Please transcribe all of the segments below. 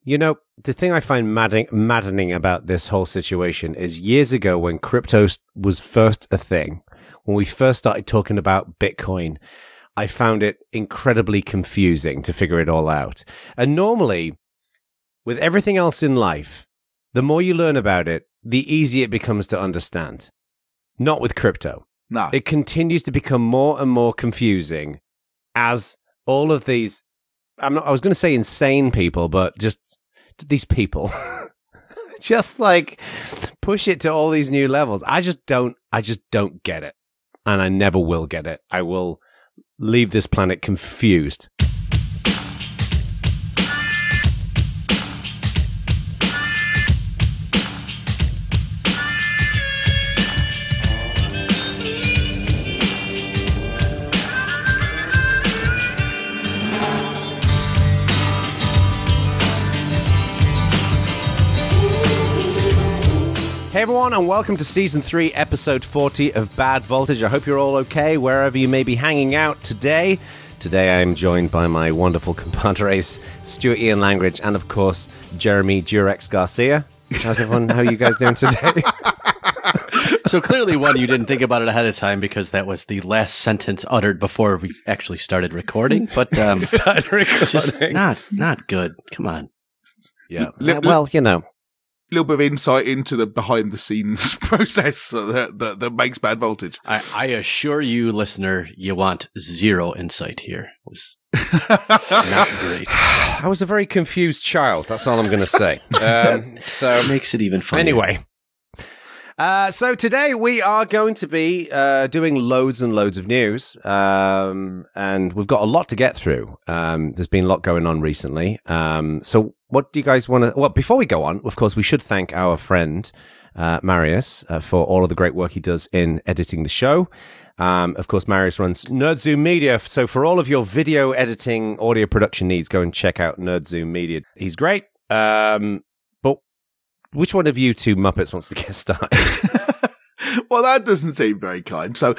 You know, the thing I find maddening about this whole situation is years ago when crypto was first a thing, when we first started talking about Bitcoin, I found it incredibly confusing to figure it all out. And normally, with everything else in life, the more you learn about it, the easier it becomes to understand. Not with crypto. No. It continues to become more and more confusing as all of these, I was going to say insane people, but just these people just like push it to all these new levels. I just don't get it. And I never will get it. I will leave this planet confused. Hey everyone, and welcome to Season 3, Episode 40 of Bad Voltage. I hope you're all okay, wherever you may be hanging out today. Today I am joined by my wonderful compadres, Stuart Ian Langridge, and of course, Jeremy Durex Garcia. How's everyone? How are you guys doing today? So clearly, one, you didn't think about it ahead of time because that was the last sentence uttered before we actually started recording. But Started recording. Just not good. Come on. Yeah. Well, you know. Little bit of insight into the behind-the-scenes process that makes Bad Voltage. I assure you, listener, you want zero insight here. It was not great. I was a very confused child. That's all I'm going to say. So it makes it even funnier. Anyway. So today we are going to be doing loads and loads of news, and we've got a lot to get through. There's been a lot going on recently. So what do you guys want to... Well, before we go on, of course, we should thank our friend Marius for all of the great work he does in editing the show. Of course, Marius runs NerdZoom Media, so for all of your video editing, audio production needs, go and check out NerdZoom Media. He's great. Which one of you two Muppets wants to get started? Well, that doesn't seem very kind. So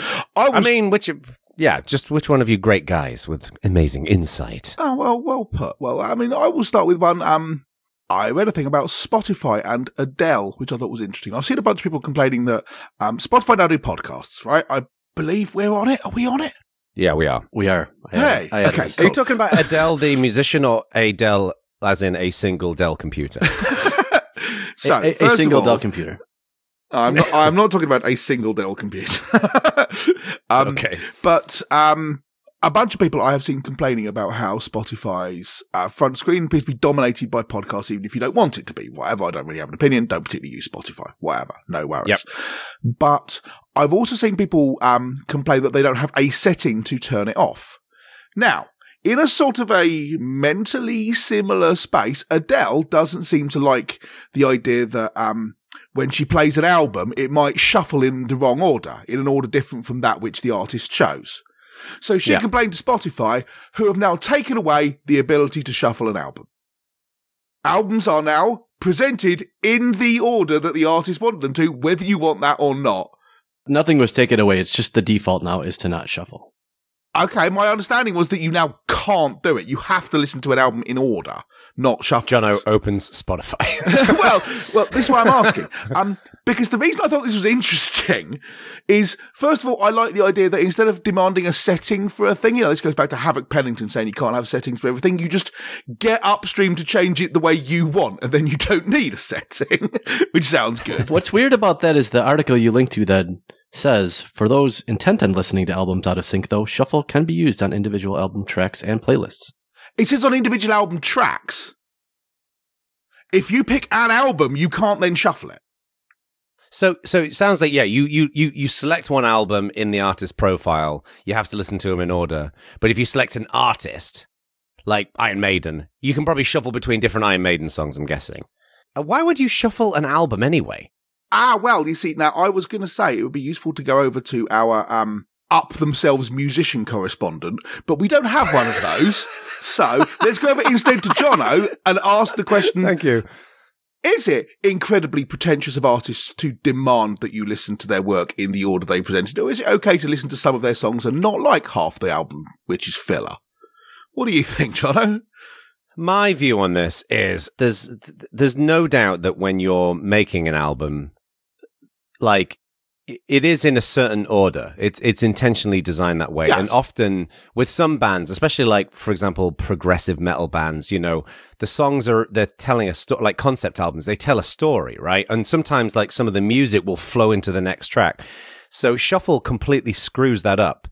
which one of you great guys with amazing insight? Oh, well put. Well, I mean, I will start with one. I read a thing about Spotify and Adele, which I thought was interesting. I've seen a bunch of people complaining that Spotify now do podcasts, right? I believe we're on it. Are we on it? Yeah, we are. We are. Okay. Are you talking about Adele, the musician, or Adele, as in a single Dell computer? So, a single Dell computer. I'm not talking about a single Dell computer. Okay. But a bunch of people I have seen complaining about how Spotify's front screen appears to be dominated by podcasts, even if you don't want it to be. Whatever, I don't really have an opinion. Don't particularly use Spotify. Whatever, no worries. Yep. But I've also seen people complain that they don't have a setting to turn it off. Now, in a sort of a mentally similar space, Adele doesn't seem to like the idea that when she plays an album, it might shuffle in the wrong order, in an order different from that which the artist chose. So she complained to Spotify, who have now taken away the ability to shuffle an album. Albums are now presented in the order that the artist wanted them to, whether you want that or not. Nothing was taken away. It's just the default now is to not shuffle. Okay, my understanding was that you now can't do it. You have to listen to an album in order, not shuffle. Jono opens Spotify. well, this is why I'm asking. Because the reason I thought this was interesting is, first of all, I like the idea that instead of demanding a setting for a thing, this goes back to Havoc Pennington saying you can't have settings for everything, you just get Upstream to change it the way you want, and then you don't need a setting, which sounds good. What's weird about that is the article you linked to that says, for those intent on listening to albums out of sync, though, shuffle can be used on individual album tracks and playlists. It says on individual album tracks. If you pick an album, you can't then shuffle it. So it sounds like, you select one album in the artist profile, you have to listen to them in order. But if you select an artist, like Iron Maiden, you can probably shuffle between different Iron Maiden songs, I'm guessing. Why would you shuffle an album anyway? Well, you see, now I was going to say it would be useful to go over to our Up Themselves musician correspondent, but we don't have one of those. So let's go over instead to Jono and ask the question. Thank you. Is it incredibly pretentious of artists to demand that you listen to their work in the order they presented, or is it okay to listen to some of their songs and not like half the album, which is filler? What do you think, Jono? My view on this is there's no doubt that when you're making an album, like it is in a certain order. It's intentionally designed that way. Yes. And often with some bands, especially like, for example, progressive metal bands, you know, the songs they're telling a story, like concept albums, they tell a story, right? And sometimes like some of the music will flow into the next track. So Shuffle completely screws that up.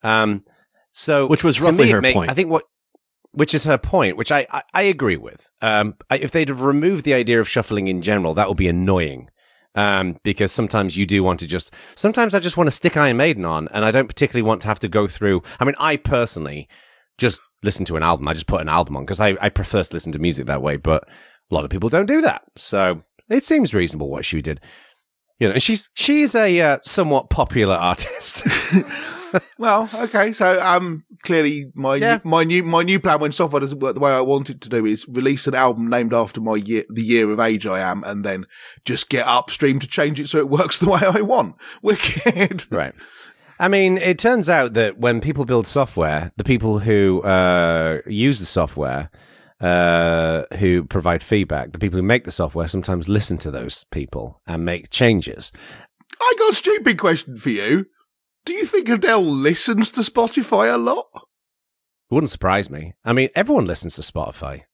Which was roughly her point. I think which is her point, which I agree with. If they'd have removed the idea of shuffling in general, that would be annoying. Because sometimes you do want to sometimes I just want to stick Iron Maiden on, and I don't particularly want to have to go through. I mean, I personally just listen to an album. I just put an album on because I prefer to listen to music that way, but a lot of people don't do that. So it seems reasonable what she did. You know, she's a somewhat popular artist. Well, okay. So, clearly, my new plan when software doesn't work the way I want it to do is release an album named after the year of age I am, and then just get upstream to change it so it works the way I want. Wicked, right? I mean, it turns out that when people build software, the people who use the software, who provide feedback, the people who make the software sometimes listen to those people and make changes. I got a stupid question for you. Do you think Adele listens to Spotify a lot? It wouldn't surprise me. I mean, everyone listens to Spotify.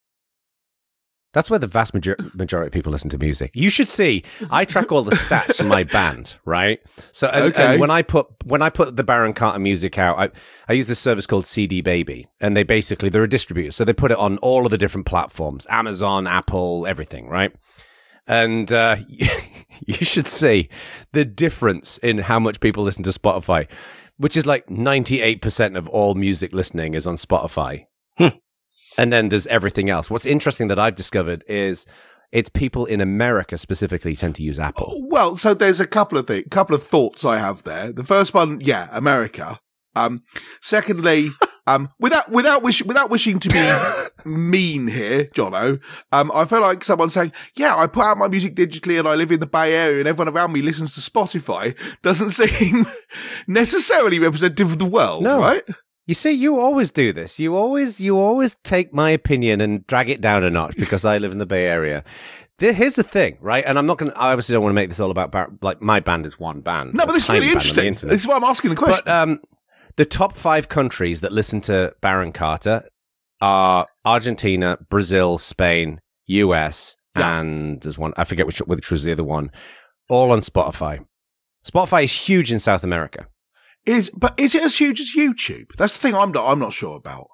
That's where the vast majority of people listen to music. You should see. I track all the stats for my band, right? So, and when I put the Baron Carter music out, I use this service called CD Baby, and they're a distributor, so they put it on all of the different platforms: Amazon, Apple, everything, right? And you should see the difference in how much people listen to Spotify, which is like 98% of all music listening is on Spotify. And then there's everything else. What's interesting that I've discovered is it's people in America specifically tend to use Apple. Well, so there's a couple of thoughts I have there. The first one, yeah, America. Secondly, without wishing to be mean here, Jono, I feel like someone saying, yeah, I put out my music digitally and I live in the Bay Area and everyone around me listens to Spotify doesn't seem necessarily representative of the world, right? You see, you always do this. You always take my opinion and drag it down a notch because I live in the Bay Area. Here's the thing, right? And I obviously don't want to make this all about, like, my band is one band. No, but this is really interesting. This is why I'm asking the question. But the top 5 countries that listen to Baron Carter are Argentina, Brazil, Spain, US, and there's one, I forget which was the other one, all on Spotify. Spotify is huge in South America. But is it as huge as YouTube? That's the thing I'm not sure about.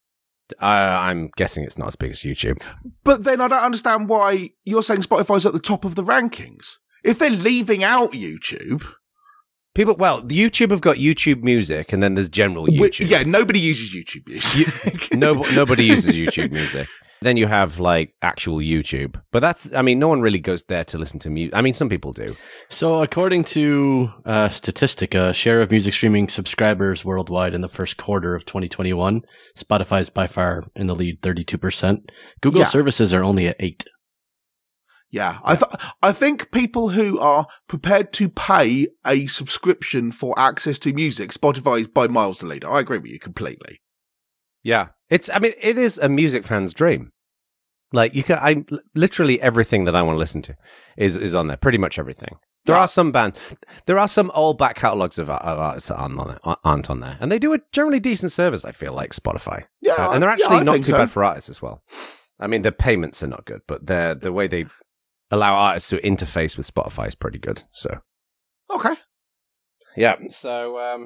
I'm guessing it's not as big as YouTube. But then I don't understand why you're saying Spotify's at the top of the rankings. If they're leaving out YouTube... YouTube have got YouTube Music, and then there's general YouTube. Nobody uses YouTube Music. Nobody uses YouTube Music. Then you have, like, actual YouTube. But no one really goes there to listen to music. I mean, some people do. So, according to Statistica, share of music streaming subscribers worldwide in the first quarter of 2021, Spotify is by far in the lead, 32%. Google services are only at 8%. Yeah, I think people who are prepared to pay a subscription for access to music, Spotify is by miles the leader. I agree with you completely. Yeah, it is a music fan's dream. Like, literally everything that I want to listen to is on there. Pretty much everything. There are some old back catalogs of artists that aren't on there, and they do a generally decent service. I feel like Spotify. Yeah, and they're actually not too bad for artists as well. I mean, the payments are not good, but the way they allow artists to interface with Spotify is pretty good. So, okay, yeah. So,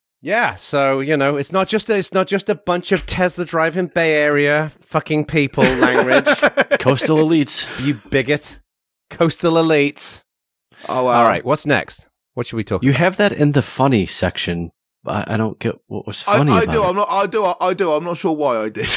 so it's not just a bunch of Tesla driving Bay Area fucking people, Langridge. Coastal elites, you bigot. Coastal elites. Oh, wow. All right, what's next? What should we talk about? You have that in the funny section, but I don't get what was funny about it. I do. I'm not sure why I did.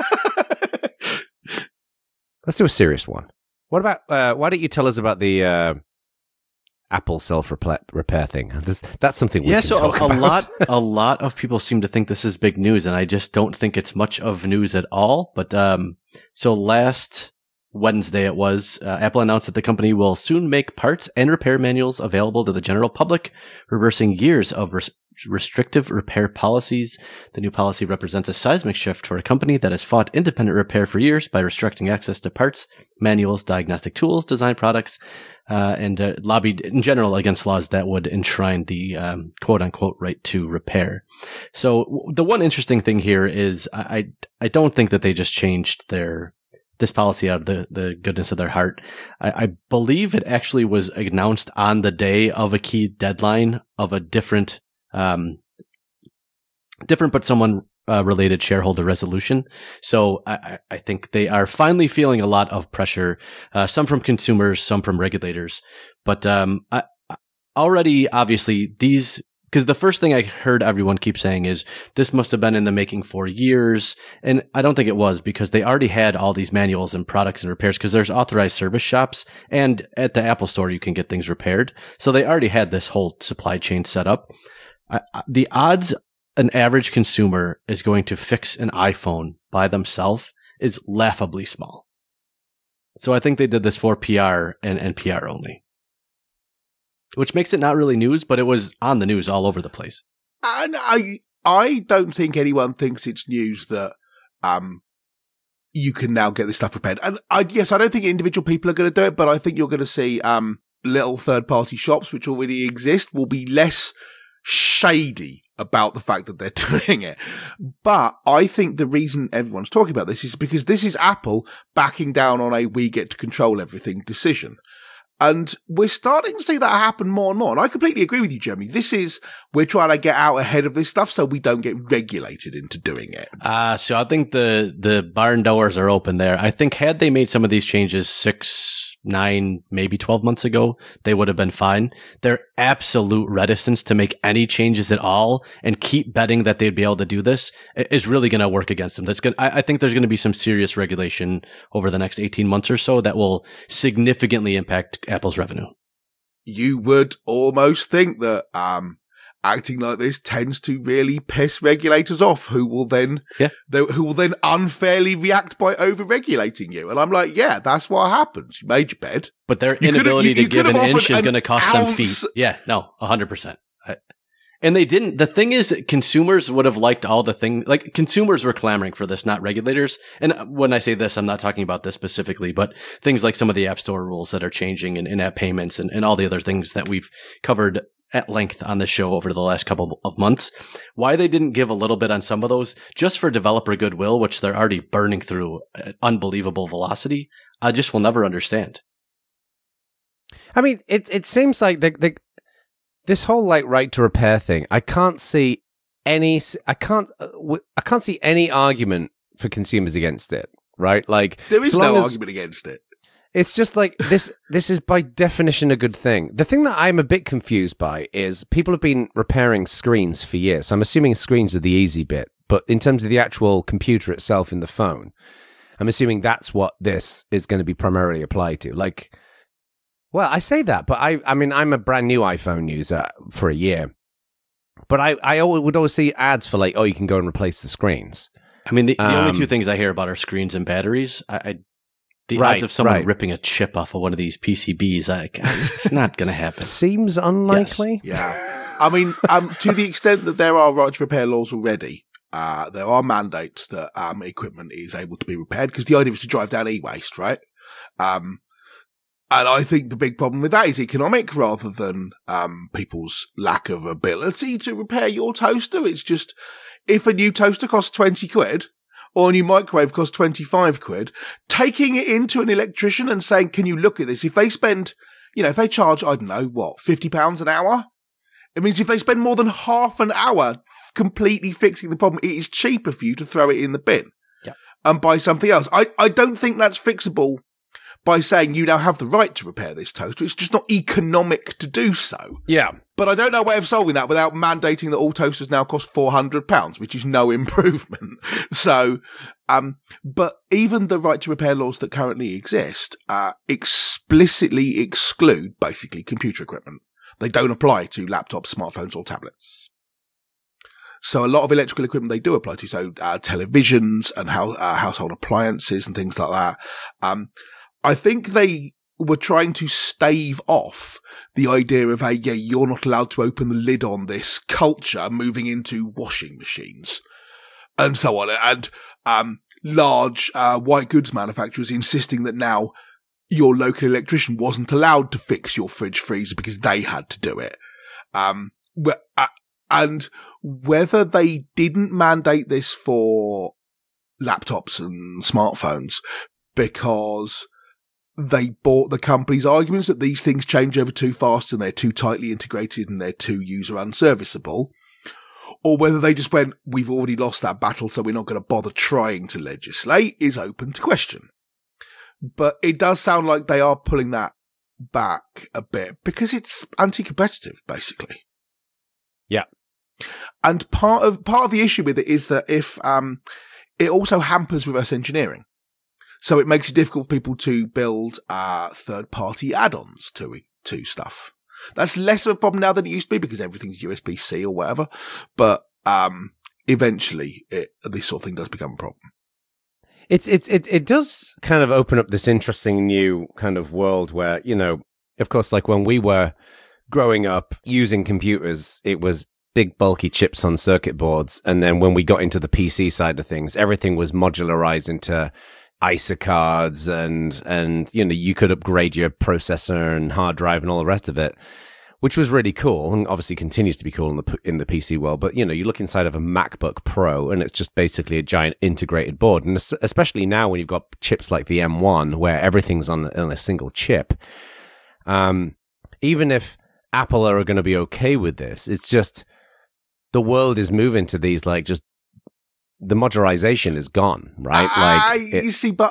Let's do a serious one. What about, why don't you tell us about the Apple self-repair thing? That's something we can talk about. A lot of people seem to think this is big news, and I just don't think it's much of news at all. But so last Wednesday it was, Apple announced that the company will soon make parts and repair manuals available to the general public, reversing years of restrictive repair policies. The new policy represents a seismic shift for a company that has fought independent repair for years by restricting access to parts, manuals, diagnostic tools, design products, and lobbied in general against laws that would enshrine the quote-unquote right to repair. So the one interesting thing here is I don't think that they just changed this policy out of the goodness of their heart. I believe it actually was announced on the day of a key deadline of a different but someone related shareholder resolution. So I think they are finally feeling a lot of pressure, some from consumers, some from regulators. But already, obviously, because the first thing I heard everyone keep saying is this must have been in the making for years. And I don't think it was, because they already had all these manuals and products and repairs, because there's authorized service shops, and at the Apple Store you can get things repaired. So they already had this whole supply chain set up. The odds an average consumer is going to fix an iPhone by themselves is laughably small. So I think they did this for PR and PR only. Which makes it not really news, but it was on the news all over the place. And I don't think anyone thinks it's news that you can now get this stuff repaired. And I don't think individual people are going to do it, but I think you're going to see little third-party shops which already exist will be less shady about the fact that they're doing it. But I think the reason everyone's talking about this is because this is Apple backing down on a we get to control everything decision. And we're starting to see that happen more and more. And I completely agree with you, Jeremy. We're trying to get out ahead of this stuff so we don't get regulated into doing it. So I think the barn doors are open there. I think had they made some of these changes 6, 9, maybe 12 months ago, they would have been fine. Their absolute reticence to make any changes at all and keep betting that they'd be able to do this is really going to work against them. I think there's going to be some serious regulation over the next 18 months or so that will significantly impact Apple's revenue. You would almost think that acting like this tends to really piss regulators off, who will then unfairly react by over-regulating you. And I'm like, yeah, that's what happens. You made your bed. But their inability to give an inch is going to cost them feet. Yeah, no, 100%. And they didn't. The thing is that consumers would have liked all the things, like consumers were clamoring for this, not regulators. And when I say this, I'm not talking about this specifically, but things like some of the App Store rules that are changing and in-app payments and all the other things that we've covered at length on the show over the last couple of months. Why they didn't give a little bit on some of those just for developer goodwill, which they're already burning through at unbelievable velocity, I just will never understand. I mean, it seems like this whole like right to repair thing. I can't see any argument for consumers against it. Right? Like there is no argument against it. It's just like this is by definition a good thing. The thing that I'm a bit confused by is people have been repairing screens for years. So I'm assuming screens are the easy bit, but in terms of the actual computer itself in the phone, I'm assuming that's what this is going to be primarily applied to. Like, well, I say that, but I mean, I'm a brand new iPhone user for a year, but I would always see ads for like, oh, you can go and replace the screens. I mean, the only two things I hear about are screens and batteries. The odds of someone ripping a chip off of one of these PCBs, it's not going to happen. Seems unlikely. Yes. Yeah. I mean, to the extent that there are right to repair laws already, there are mandates that equipment is able to be repaired, because the idea is to drive down e-waste, right? And I think the big problem with that is economic rather than people's lack of ability to repair your toaster. It's just, if a new toaster costs 20 quid, or a new microwave costs 25 quid, taking it into an electrician and saying, can you look at this? If they spend, if they charge, I don't know, £50 an hour? It means if they spend more than half an hour completely fixing the problem, it is cheaper for you to throw it in the bin and buy something else. I don't think that's fixable by saying you now have the right to repair this toaster. It's just not economic to do so. Yeah. But I don't know a way of solving that without mandating that all toasters now cost £400, which is no improvement. So, but even the right to repair laws that currently exist explicitly exclude basically computer equipment. They don't apply to laptops, smartphones, or tablets. So a lot of electrical equipment they do apply to, so televisions and household appliances and things like that. I think they were trying to stave off the idea of you're not allowed to open the lid on this culture moving into washing machines and so on. And large white goods manufacturers insisting that now your local electrician wasn't allowed to fix your fridge freezer because they had to do it. And whether they didn't mandate this for laptops and smartphones because they bought the company's arguments that these things change over too fast and they're too tightly integrated and they're too user unserviceable, or whether they just went, we've already lost that battle, so we're not going to bother trying to legislate, is open to question. But it does sound like they are pulling that back a bit because it's anti-competitive, basically. Yeah. And part of the issue with it is that if it also hampers reverse engineering. So it makes it difficult for people to build third-party add-ons to stuff. That's less of a problem now than it used to be because everything's USB-C or whatever. But eventually, this sort of thing does become a problem. It does kind of open up this interesting new kind of world where, of course, like when we were growing up using computers, it was big bulky chips on circuit boards. And then when we got into the PC side of things, everything was modularized into ISA cards and you could upgrade your processor and hard drive and all the rest of it, which was really cool and obviously continues to be cool in the PC world. But, you look inside of a MacBook Pro and it's just basically a giant integrated board. And especially now when you've got chips like the M1 where everything's on a single chip, even if Apple are going to be okay with this, it's just the world is moving to these like just the modularization is gone, right? You see, but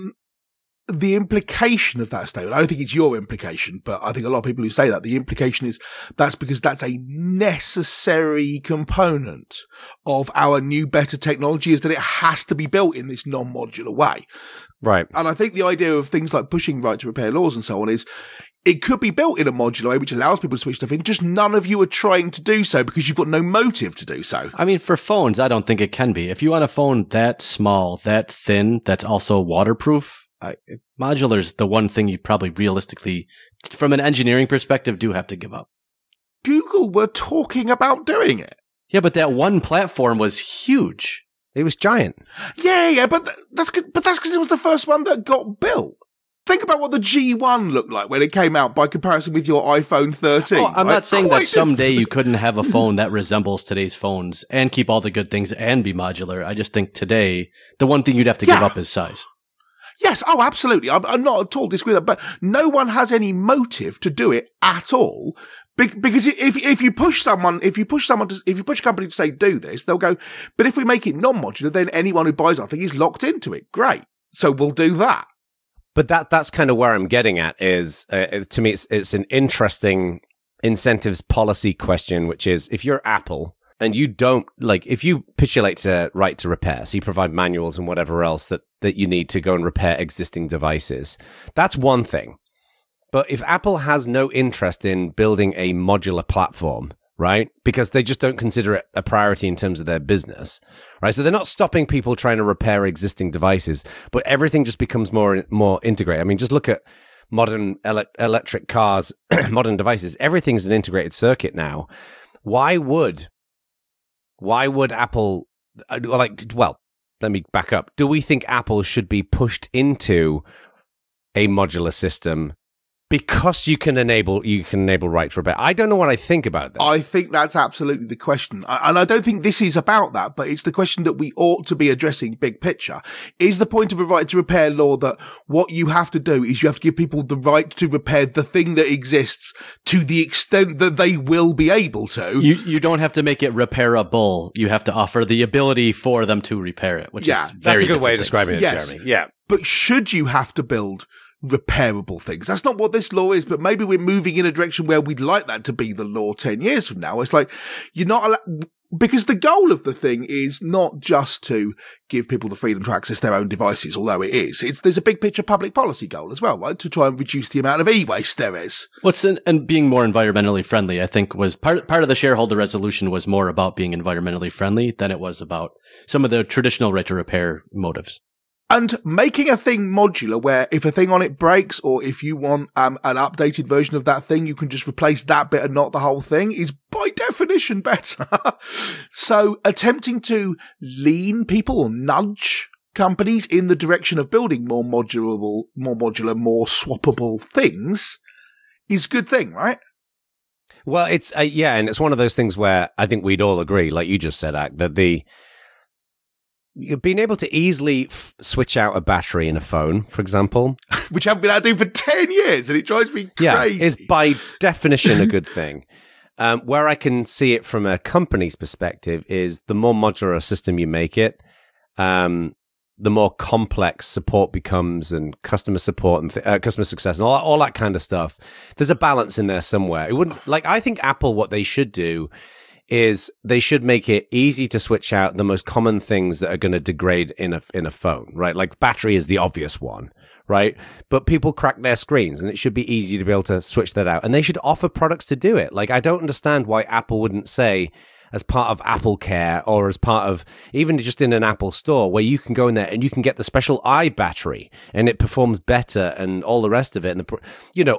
the implication of that statement, I don't think it's your implication, but I think a lot of people who say that, the implication is that's because that's a necessary component of our new, better technology is that it has to be built in this non-modular way. Right. And I think the idea of things like pushing right to repair laws and so on is it could be built in a modular way, which allows people to switch stuff in. Just none of you are trying to do so because you've got no motive to do so. I mean, for phones, I don't think it can be. If you want a phone that small, that thin, that's also waterproof, modular's the one thing you probably realistically, from an engineering perspective, do have to give up. Google were talking about doing it. Yeah, but that one platform was huge. It was giant. Yeah, but that's because it was the first one that got built. Think about what the G1 looked like when it came out by comparison with your iPhone 13. Oh, I'm not saying that someday you couldn't have a phone that resembles today's phones and keep all the good things and be modular. I just think today, the one thing you'd have to give up is size. Yes, absolutely. I'm not at all disagreeing with that, but no one has any motive to do it at all. Because if you push a company to say do this, they'll go, but if we make it non-modular, then anyone who buys our thing is locked into it. Great. So we'll do that. But that's kind of where I'm getting at is, to me, it's an interesting incentives policy question, which is if you're Apple and you don't, like, if you capitulate to right to repair, so you provide manuals and whatever else that you need to go and repair existing devices, that's one thing. But if Apple has no interest in building a modular platform, right, because they just don't consider it a priority in terms of their business, right? So they're not stopping people trying to repair existing devices, but everything just becomes more integrated. I mean, just look at modern electric cars, modern devices. Everything's an integrated circuit now. Why would Apple, let me back up. Do we think Apple should be pushed into a modular system because you can enable right to repair? I don't know what I think about this. I think that's absolutely the question. And I don't think this is about that, but it's the question that we ought to be addressing big picture. Is the point of a right to repair law that what you have to do is you have to give people the right to repair the thing that exists to the extent that they will be able to? You don't have to make it repairable. You have to offer the ability for them to repair it, which is very that's a good way of things. describing it, Jeremy. Yeah. But should you have to build repairable things? That's not what this law is, but maybe we're moving in a direction where we'd like that to be the law 10 years from now. It's like, you're not allowed, because the goal of the thing is not just to give people the freedom to access their own devices, although it is. There's a big picture public policy goal as well, right? To try and reduce the amount of e-waste there is. And being more environmentally friendly, I think, was part of the shareholder resolution was more about being environmentally friendly than it was about some of the traditional right to repair motives. And making a thing modular where if a thing on it breaks or if you want an updated version of that thing, you can just replace that bit and not the whole thing is by definition better. So attempting to lean people or nudge companies in the direction of building more modular, more swappable things is a good thing, right? Well, it's and it's one of those things where I think we'd all agree, like you just said, Ak, that being able to easily switch out a battery in a phone, for example, which I've been able to do for 10 years, and it drives me crazy. Is by definition a good thing. Where I can see it from a company's perspective is the more modular a system you make it, the more complex support becomes, and customer support and customer success and all that kind of stuff. There's a balance in there somewhere. It wouldn't I think Apple, what they should do is they should make it easy to switch out the most common things that are going to degrade in a phone, right? Like battery is the obvious one, right? But people crack their screens, and it should be easy to be able to switch that out. And they should offer products to do it. Like, I don't understand why Apple wouldn't say, as part of Apple Care or as part of even just in an Apple store, where you can go in there and you can get the special battery and it performs better and all the rest of it. And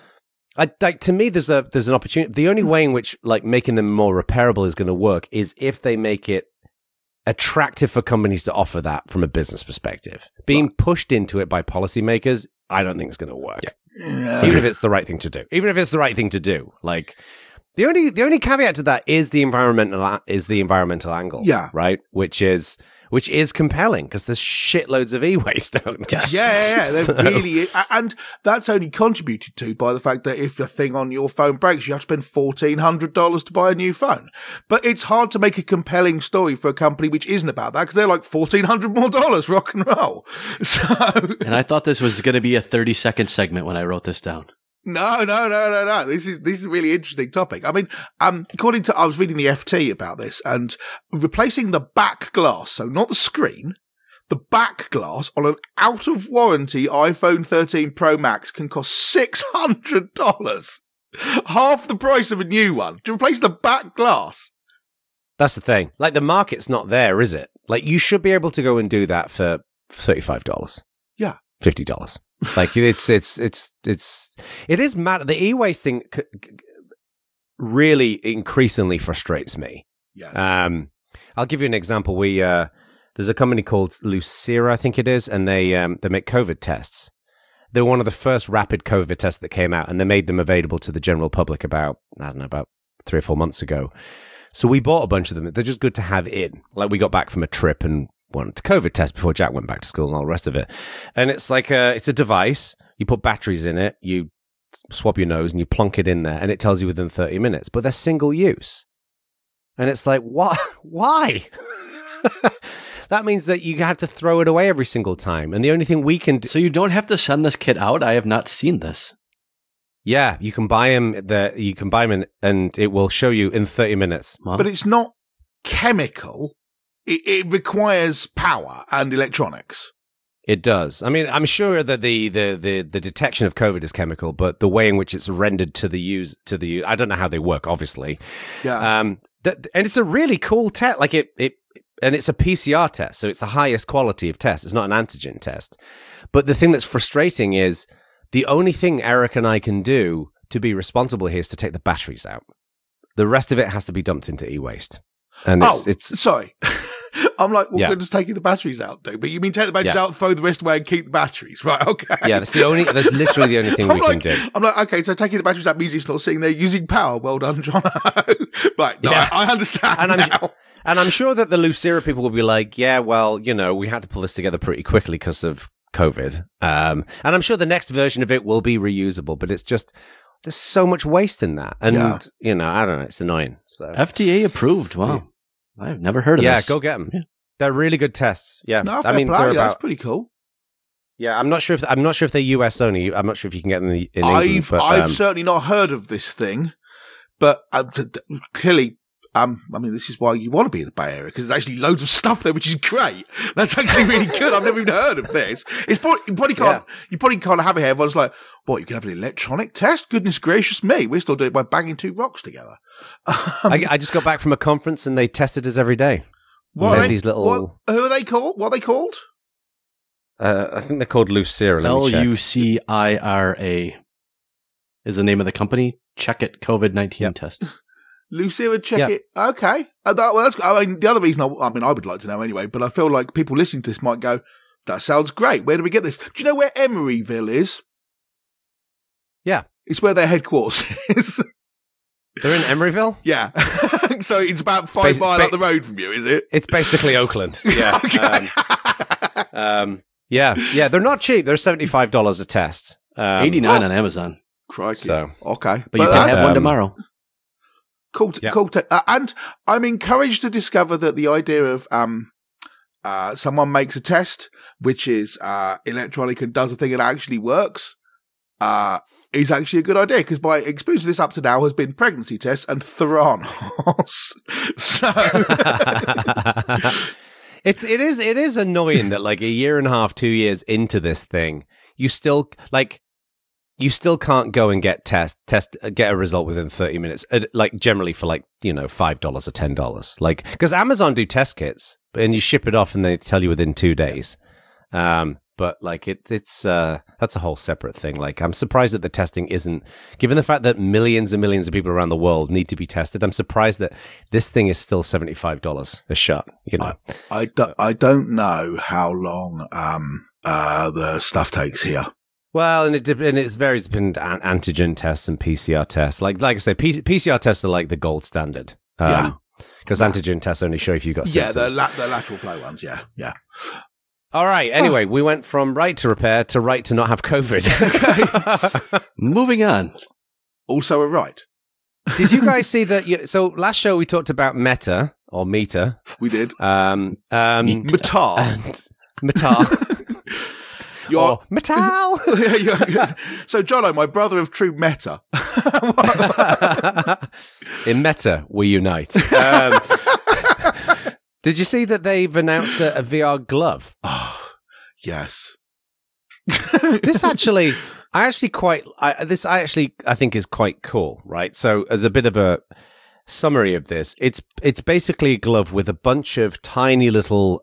to me, there's an opportunity. The only way in which like making them more repairable is going to work is if they make it attractive for companies to offer that from a business perspective. Being pushed into it by policymakers, I don't think it's going to work. Yeah. Even if it's the right thing to do. Like the only caveat to that is the environmental angle. Yeah. Right. Which is compelling because there's shitloads of e-waste out there. Yeah. There really is. And that's only contributed to by the fact that if a thing on your phone breaks, you have to spend $1,400 to buy a new phone. But it's hard to make a compelling story for a company which isn't about that because they're like $1,400 more, rock and roll. So, and I thought this was going to be a 30-second segment when I wrote this down. No. This is a really interesting topic. I mean, I was reading the FT about this, and replacing the back glass, so not the screen, the back glass on an out of warranty iPhone 13 Pro Max can cost $600. Half the price of a new one to replace the back glass. That's the thing. Like, the market's not there, is it? Like, you should be able to go and do that for $35. Yeah. $50. Like it is mad. The e-waste thing really increasingly frustrates me. Yes. I'll give you an example. There's a company called Lucira, I think it is, and they make COVID tests. They were one of the first rapid COVID tests that came out, and they made them available to the general public about 3 or 4 months ago. So we bought a bunch of them. They're just good to have in. Like, we got back from a trip and wanted to COVID test before Jack went back to school and all the rest of it. And it's like it's a device. You put batteries in it, you swab your nose and you plonk it in there, and it tells you within 30 minutes. But they're single use. And it's like, what? Why? That means that you have to throw it away every single time. And the only thing we can do... So you don't have to send this kit out? I have not seen this. Yeah, you can buy them. And it will show you in 30 minutes. But it's not chemical. It requires power and electronics. It does. I mean, I'm sure that the detection of COVID is chemical, but the way in which it's rendered to the use, I don't know how they work, obviously. Yeah. And it's a really cool test. Like and it's a PCR test, so it's the highest quality of test. It's not an antigen test. But the thing that's frustrating is the only thing Eric and I can do to be responsible here is to take the batteries out. The rest of it has to be dumped into e-waste. And it's sorry. I'm like, we're just taking the batteries out, though. But you mean take the batteries out, throw the rest away, and keep the batteries, right? Okay. Yeah, that's literally the only thing we can do. I'm like, okay, so taking the batteries out means it's not sitting there using power. Well done, John. Right, no, yeah. I understand now. And I'm sure that the Lucira people will be like, yeah, well, we had to pull this together pretty quickly because of COVID. And I'm sure the next version of it will be reusable, but it's just... There's so much waste in that. And, I don't know, it's annoying. So FDA approved. Wow. I've never heard of this. Yeah, go get them. Yeah. They're really good tests. Yeah. No, that's pretty cool. Yeah, I'm not sure if they're US only. I'm not sure if you can get them in England. I've certainly not heard of this thing, but clearly, this is why you want to be in the Bay Area, because there's actually loads of stuff there, which is great. That's actually really good. I've never even heard of this. You probably can't have it here. Everyone's like, what, you can have an electronic test? Goodness gracious me. We're still doing it by banging two rocks together. I just got back from a conference and they tested us every day. Who are they called? What are they called? I think they're called Lucira. Let me check. Lucira is the name of the company. Check it. COVID-19 test. Lucira, check it. Okay. I mean, the other reason I would like to know anyway, but I feel like people listening to this might go, that sounds great. Where do we get this? Do you know where Emeryville is? Yeah. It's where their headquarters is. They're in Emeryville? Yeah. So it's about 5 miles up the road from you, is it? It's basically Oakland. Yeah. Okay. Yeah. They're not cheap. They're $75 a test. $89 on Amazon. Crikey. So, okay. But you can have one tomorrow. Cool. And I'm encouraged to discover that the idea of someone makes a test, which is electronic and does a thing and actually works, is actually a good idea, because my experience of this up to now has been pregnancy tests and Theranos. So it is annoying that like a year and a half, 2 years into this thing, you still can't go and get get a result within 30 minutes, like generally for like, $5 or $10, like, because Amazon do test kits and you ship it off and they tell you within 2 days. But like it's that's a whole separate thing. Like, I'm surprised that the testing isn't, given the fact that millions and millions of people around the world need to be tested. I'm surprised that this thing is still $75 a shot. I don't know how long the stuff takes here. Well, and it varies between antigen tests and PCR tests. Like I say, PCR tests are like the gold standard. Because antigen tests only show if you've got symptoms. Yeah, the lateral flow ones. Yeah. All right. Anyway, we went from right to repair to right to not have COVID. Moving on. Also a right. Did you guys see that? So last show we talked about Meta or Meta. We did. Meta. Your metal. So, Jono, my brother of true meta. In Meta, we unite. Did you see that they've announced a VR glove? Oh, yes. This actually, I think is quite cool, right? So, as a bit of a summary of this, it's basically a glove with a bunch of tiny little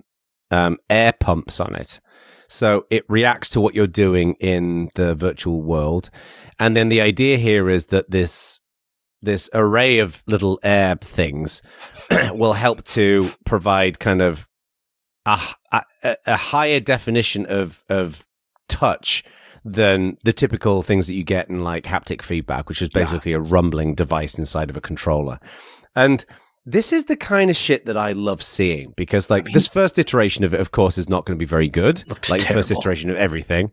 air pumps on it. So it reacts to what you're doing in the virtual world. And then the idea here is that this array of little air things will help to provide kind of a higher definition of touch than the typical things that you get in like haptic feedback, which is basically a rumbling device inside of a controller. And this is the kind of shit that I love seeing, because like this first iteration of it, of course, is not going to be very good. Looks like terrible. The first iteration of everything.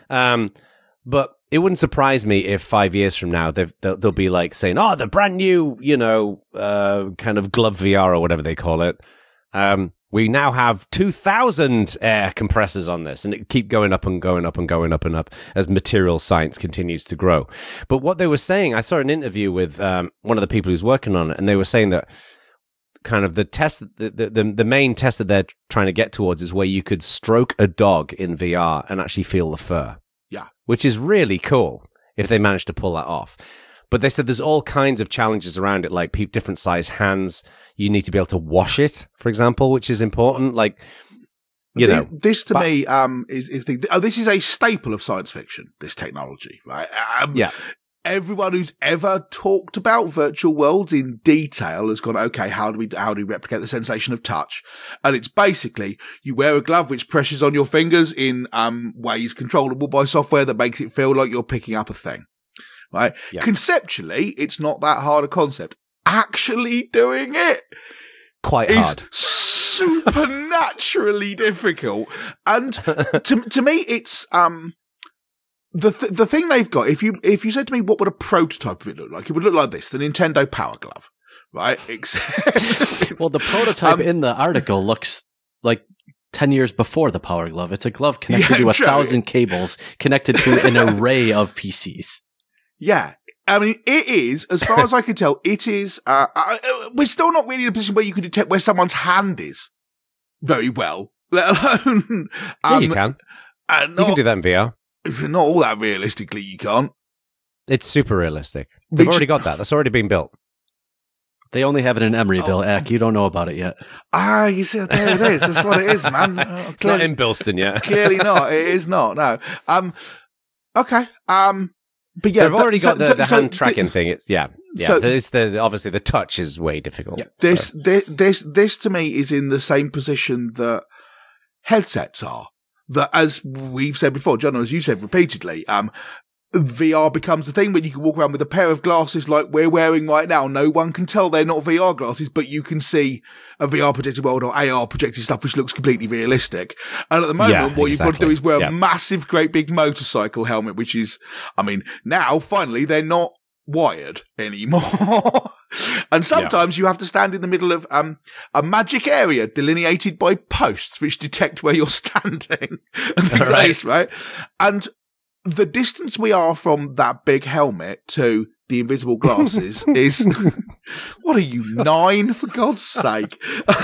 But it wouldn't surprise me if 5 years from now they'll be like saying, "Oh, the brand new, kind of glove VR or whatever they call it. We now have 2,000 air compressors on this," and it keep going up and going up and going up and up as material science continues to grow. But what they were saying, I saw an interview with one of the people who's working on it, and they were saying that kind of the test, the main test that they're trying to get towards is where you could stroke a dog in VR and actually feel the fur. Yeah. Which is really cool if they manage to pull that off. But they said there's all kinds of challenges around it, like different size hands. You need to be able to wash it, for example, which is important. Like, this to me this is a staple of science fiction. This technology, right? Everyone who's ever talked about virtual worlds in detail has gone, okay, how do we replicate the sensation of touch? And it's basically you wear a glove which presses on your fingers in ways controllable by software that makes it feel like you're picking up a thing. Right? Yeah. Conceptually, it's not that hard a concept. Actually doing it quite hard. Supernaturally difficult. And to me, it's the thing they've got. If you said to me, what would a prototype of it look like? It would look like this: the Nintendo Power Glove, right? Well, the prototype in the article looks like 10 years before the Power Glove. It's a glove connected to 1,000 cables, connected to an array of PCs. Yeah. I mean, it is, as far as I can tell, it is, we're still not really in a position where you can detect where someone's hand is very well, let alone. Yeah, you can. You can do that in VR. Not all that realistically, you can't. It's super realistic. They've already got that. That's already been built. They only have it in Emeryville, Ack. You don't know about it yet. You see, there it is. That's what it is, man. It's not in Bilston yet. Clearly not. It is not. No. Okay. But yeah, they've already got the hand tracking thing. It's So, it's obviously the touch is way difficult. Yeah, this to me is in the same position that headsets are. That, as we've said before, John, as you said repeatedly, VR becomes a thing when you can walk around with a pair of glasses like we're wearing right now. No one can tell they're not VR glasses, but you can see a VR projected world or AR projected stuff which looks completely realistic. And at the moment, what you've got to do is wear a massive, great big motorcycle helmet, which is, now finally they're not wired anymore. And sometimes you have to stand in the middle of a magic area delineated by posts which detect where you're standing and things like this, right? And the distance we are from that big helmet to the invisible glasses is, what are you, 9 for God's sake?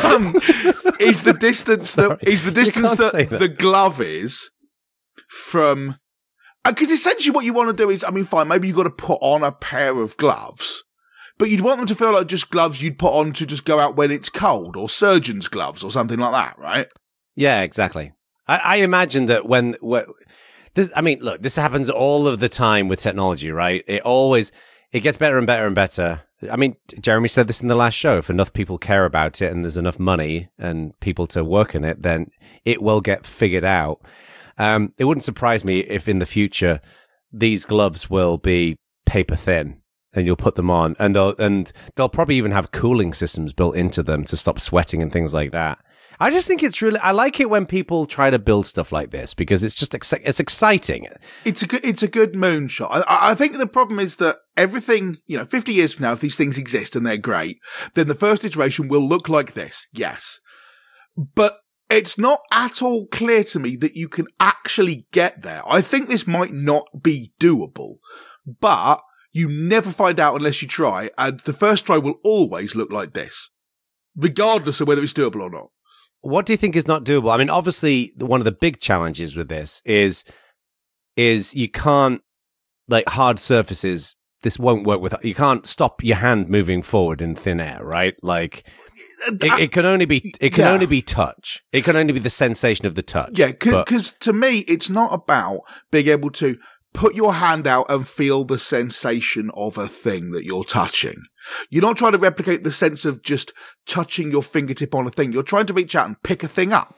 Is the distance that the glove is from, because essentially what you want to do is, fine, maybe you've got to put on a pair of gloves, but you'd want them to feel like just gloves you'd put on to just go out when it's cold, or surgeon's gloves or something like that, right? Yeah, exactly. I imagine that when this, look, this happens all of the time with technology, right? It gets better and better and better. Jeremy said this in the last show. If enough people care about it and there's enough money and people to work in it, then it will get figured out. It wouldn't surprise me if in the future these gloves will be paper thin and you'll put them on and they'll probably even have cooling systems built into them to stop sweating and things like that. I just think I like it when people try to build stuff like this because it's just it's exciting. It's a good moonshot. I think the problem is that everything, 50 years from now, if these things exist and they're great, then the first iteration will look like this. Yes. But it's not at all clear to me that you can actually get there. I think this might not be doable, but you never find out unless you try. And the first try will always look like this, regardless of whether it's doable or not. What do you think is not doable? Obviously, one of the big challenges with this is you can't, like hard surfaces, this won't work with, you can't stop your hand moving forward in thin air, right? Like, it can only be touch. It can only be the sensation of the touch. Yeah, because to me, it's not about being able to put your hand out and feel the sensation of a thing that you're touching. You're not trying to replicate the sense of just touching your fingertip on a thing. You're trying to reach out and pick a thing up.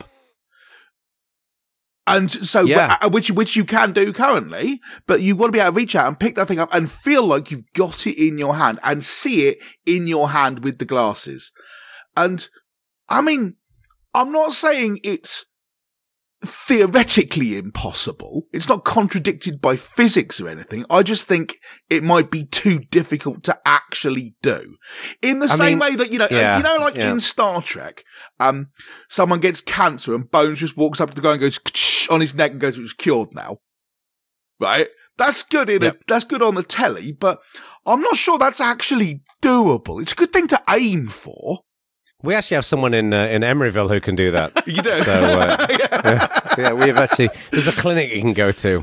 And so, which you can do currently, but you want to be able to reach out and pick that thing up and feel like you've got it in your hand and see it in your hand with the glasses. And, I'm not saying it's theoretically impossible. It's not contradicted by physics or anything. I just think it might be too difficult to actually do. In the same way that, in Star Trek, someone gets cancer and Bones just walks up to the guy and goes on his neck and goes, "It's cured now." Right? That's good that's good on the telly, but I'm not sure that's actually doable. It's a good thing to aim for. We actually have someone in Emeryville who can do that. You do? So, we've actually, there's a clinic you can go to.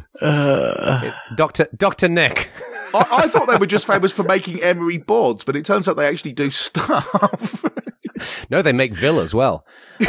Dr. Nick. I thought they were just famous for making emery boards, but it turns out they actually do stuff. No, they make Villa as well.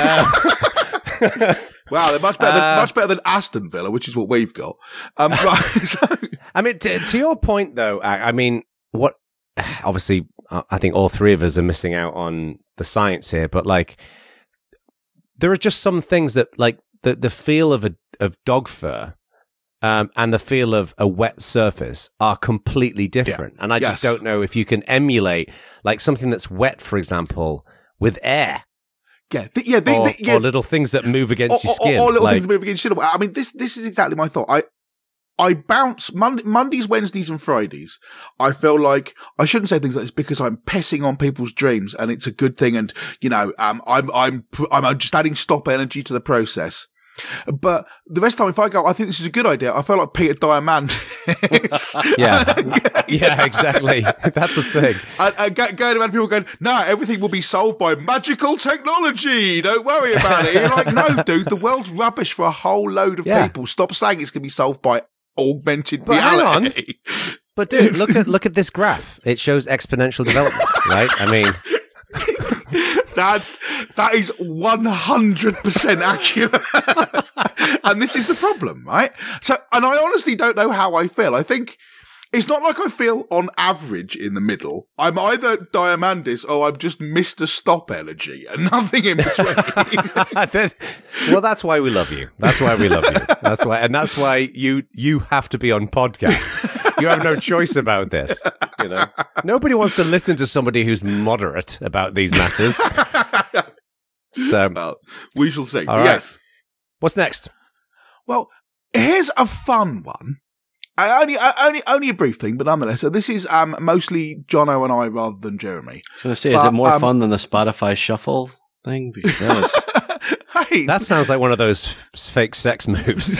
Wow, they're much better than Aston Villa, which is what we've got. Right. To your point, though, what? Obviously, I think all three of us are missing out on the science here, but like, there are just some things that, like, the feel of dog fur, and the feel of a wet surface are completely different. And I just don't know if you can emulate, like, something that's wet, for example, with air. Or little things that move against your skin. Or little things that move against your skin. This is exactly my thought. I bounce Mondays, Wednesdays, and Fridays. I feel like I shouldn't say things like this because I'm pissing on people's dreams, and it's a good thing. And I'm just adding stop energy to the process. But the rest of the time, if I go, I think this is a good idea. I feel like Peter Diamandis. Yeah, exactly. That's the thing. And going around people going, "No, everything will be solved by magical technology. Don't worry about it." You're like, "No, dude, the world's rubbish for a whole load of people. Stop saying it's going to be solved by augmented reality." But dude, look at this graph. It shows exponential development, right? I mean, that is 100% accurate. And this is the problem, right? So, and I honestly don't know how I feel. I think it's not like I feel on average in the middle. I'm either Diamandis or I'm just Mr. Stop Energy and nothing in between. Well, that's why we love you. That's why we love you. That's why you have to be on podcasts. You have no choice about this. You know, nobody wants to listen to somebody who's moderate about these matters. So, well, we shall see. All right. Yes. What's next? Well, here's a fun one. Only a brief thing, but nonetheless. So this is mostly Jono and I rather than Jeremy. I was going to say, is it more fun than the Spotify Shuffle thing? Because hey, that sounds like one of those fake sex moves.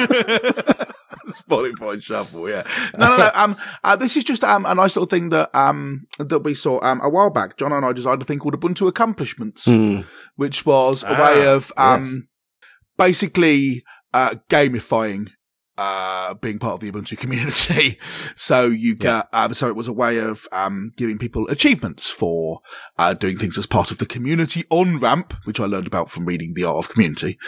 Spotify Shuffle, yeah. No. This is just a nice little thing that we saw a while back. Jono and I designed a thing called Ubuntu Accomplishments, which was a way of basically gamifying being part of the Ubuntu community. So you get, so it was a way of giving people achievements for doing things as part of the community on-ramp, which I learned about from reading The Art of Community.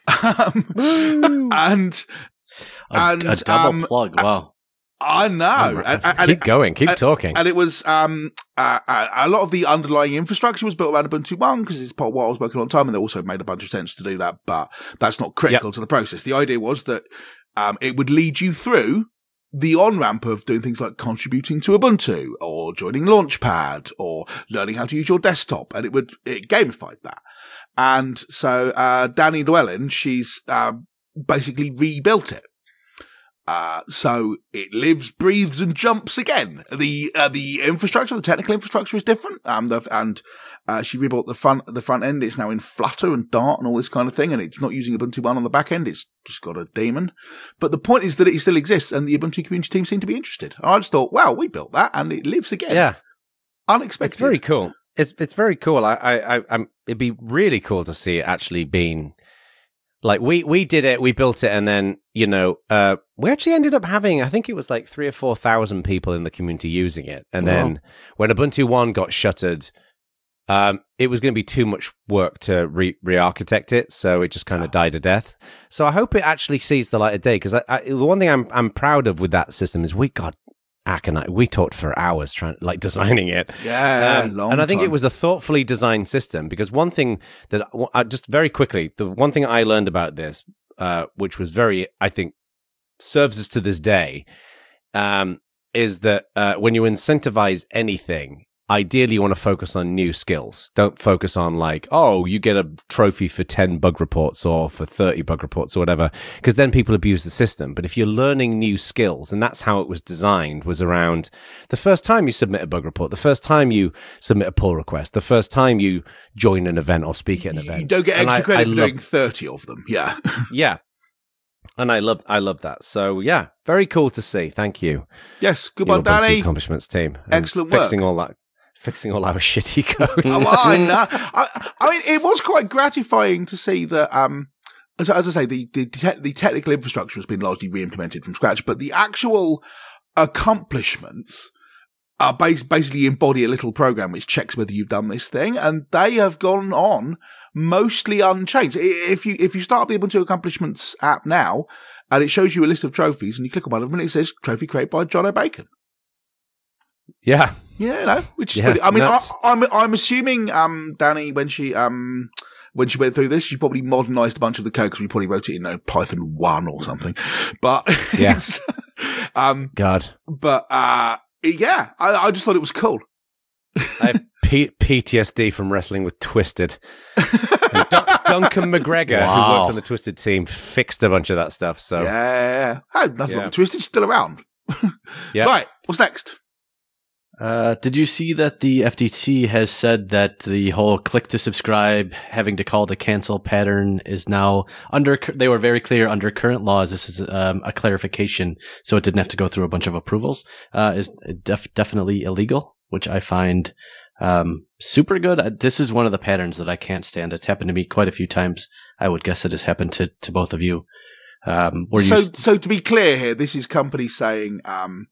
And a double plug, wow. I know. Keep going, keep talking. And it was a lot of the underlying infrastructure was built around Ubuntu One because it's part of what I was working on at the time, and it also made a bunch of sense to do that, but that's not critical to the process. The idea was that it would lead you through the on-ramp of doing things like contributing to Ubuntu or joining Launchpad or learning how to use your desktop, and it gamified that. And so Danny Llewellyn, she's basically rebuilt it. So it lives, breathes, and jumps again. The infrastructure, the technical infrastructure is different. And she rebuilt the front end. It's now in Flutter and Dart and all this kind of thing. And it's not using Ubuntu One on the back end. It's just got a daemon. But the point is that it still exists and the Ubuntu community team seem to be interested. And I just thought, wow, we built that and it lives again. Yeah. Unexpected. It's very cool. It's very cool. It'd be really cool to see it actually being like we did it, we built it, and then we actually ended up having, I think it was like 3,000 or 4,000 people in the community using it, and then when Ubuntu One got shuttered, it was going to be too much work to re-architect it, so it just kind of died a death. So I hope it actually sees the light of day, because the one thing I'm proud of with that system is we talked for hours designing it. Yeah, and I think it was a thoughtfully designed system, because one thing that just very quickly, the one thing I learned about this, which was I think serves us to this day, is that when you incentivize anything, ideally you want to focus on new skills. Don't focus on you get a trophy for 10 bug reports or for 30 bug reports or whatever, because then people abuse the system. But if you're learning new skills, and that's how it was designed, was around the first time you submit a bug report, the first time you submit a pull request, the first time you join an event or speak at an event. You don't get extra credit for doing 30 of them. Yeah. Yeah. And I love that. So yeah, very cool to see. Thank you. Yes. Good one, Danny. Accomplishments team. Excellent work. Fixing all our shitty code. I know. I mean, it was quite gratifying to see that, as I say, the technical infrastructure has been largely re-implemented from scratch, but the actual accomplishments are basically embody a little program which checks whether you've done this thing, and they have gone on mostly unchanged. If you start up the Ubuntu Accomplishments app now, and it shows you a list of trophies, and you click on one of them, and it says trophy created by John O'Bacon. Yeah. Yeah, which is pretty. I mean, I'm assuming Danny, when she went through this, she probably modernized a bunch of the code, because we probably wrote it in Python 1 or something. But yes, God. But yeah, I just thought it was cool. I have PTSD from wrestling with Twisted. Duncan McGregor, who worked on the Twisted team, fixed a bunch of that stuff. So yeah, nothing wrong with Twisted, still around. Yeah. Right, what's next? Did you see that the FTC has said that the whole click to subscribe, having to call to cancel pattern is now they were very clear under current laws. This is a clarification, so it didn't have to go through a bunch of approvals. Is definitely illegal, which I find super good. This is one of the patterns that I can't stand. It's happened to me quite a few times. I would guess it has happened to both of you. So to be clear here, this is companies saying,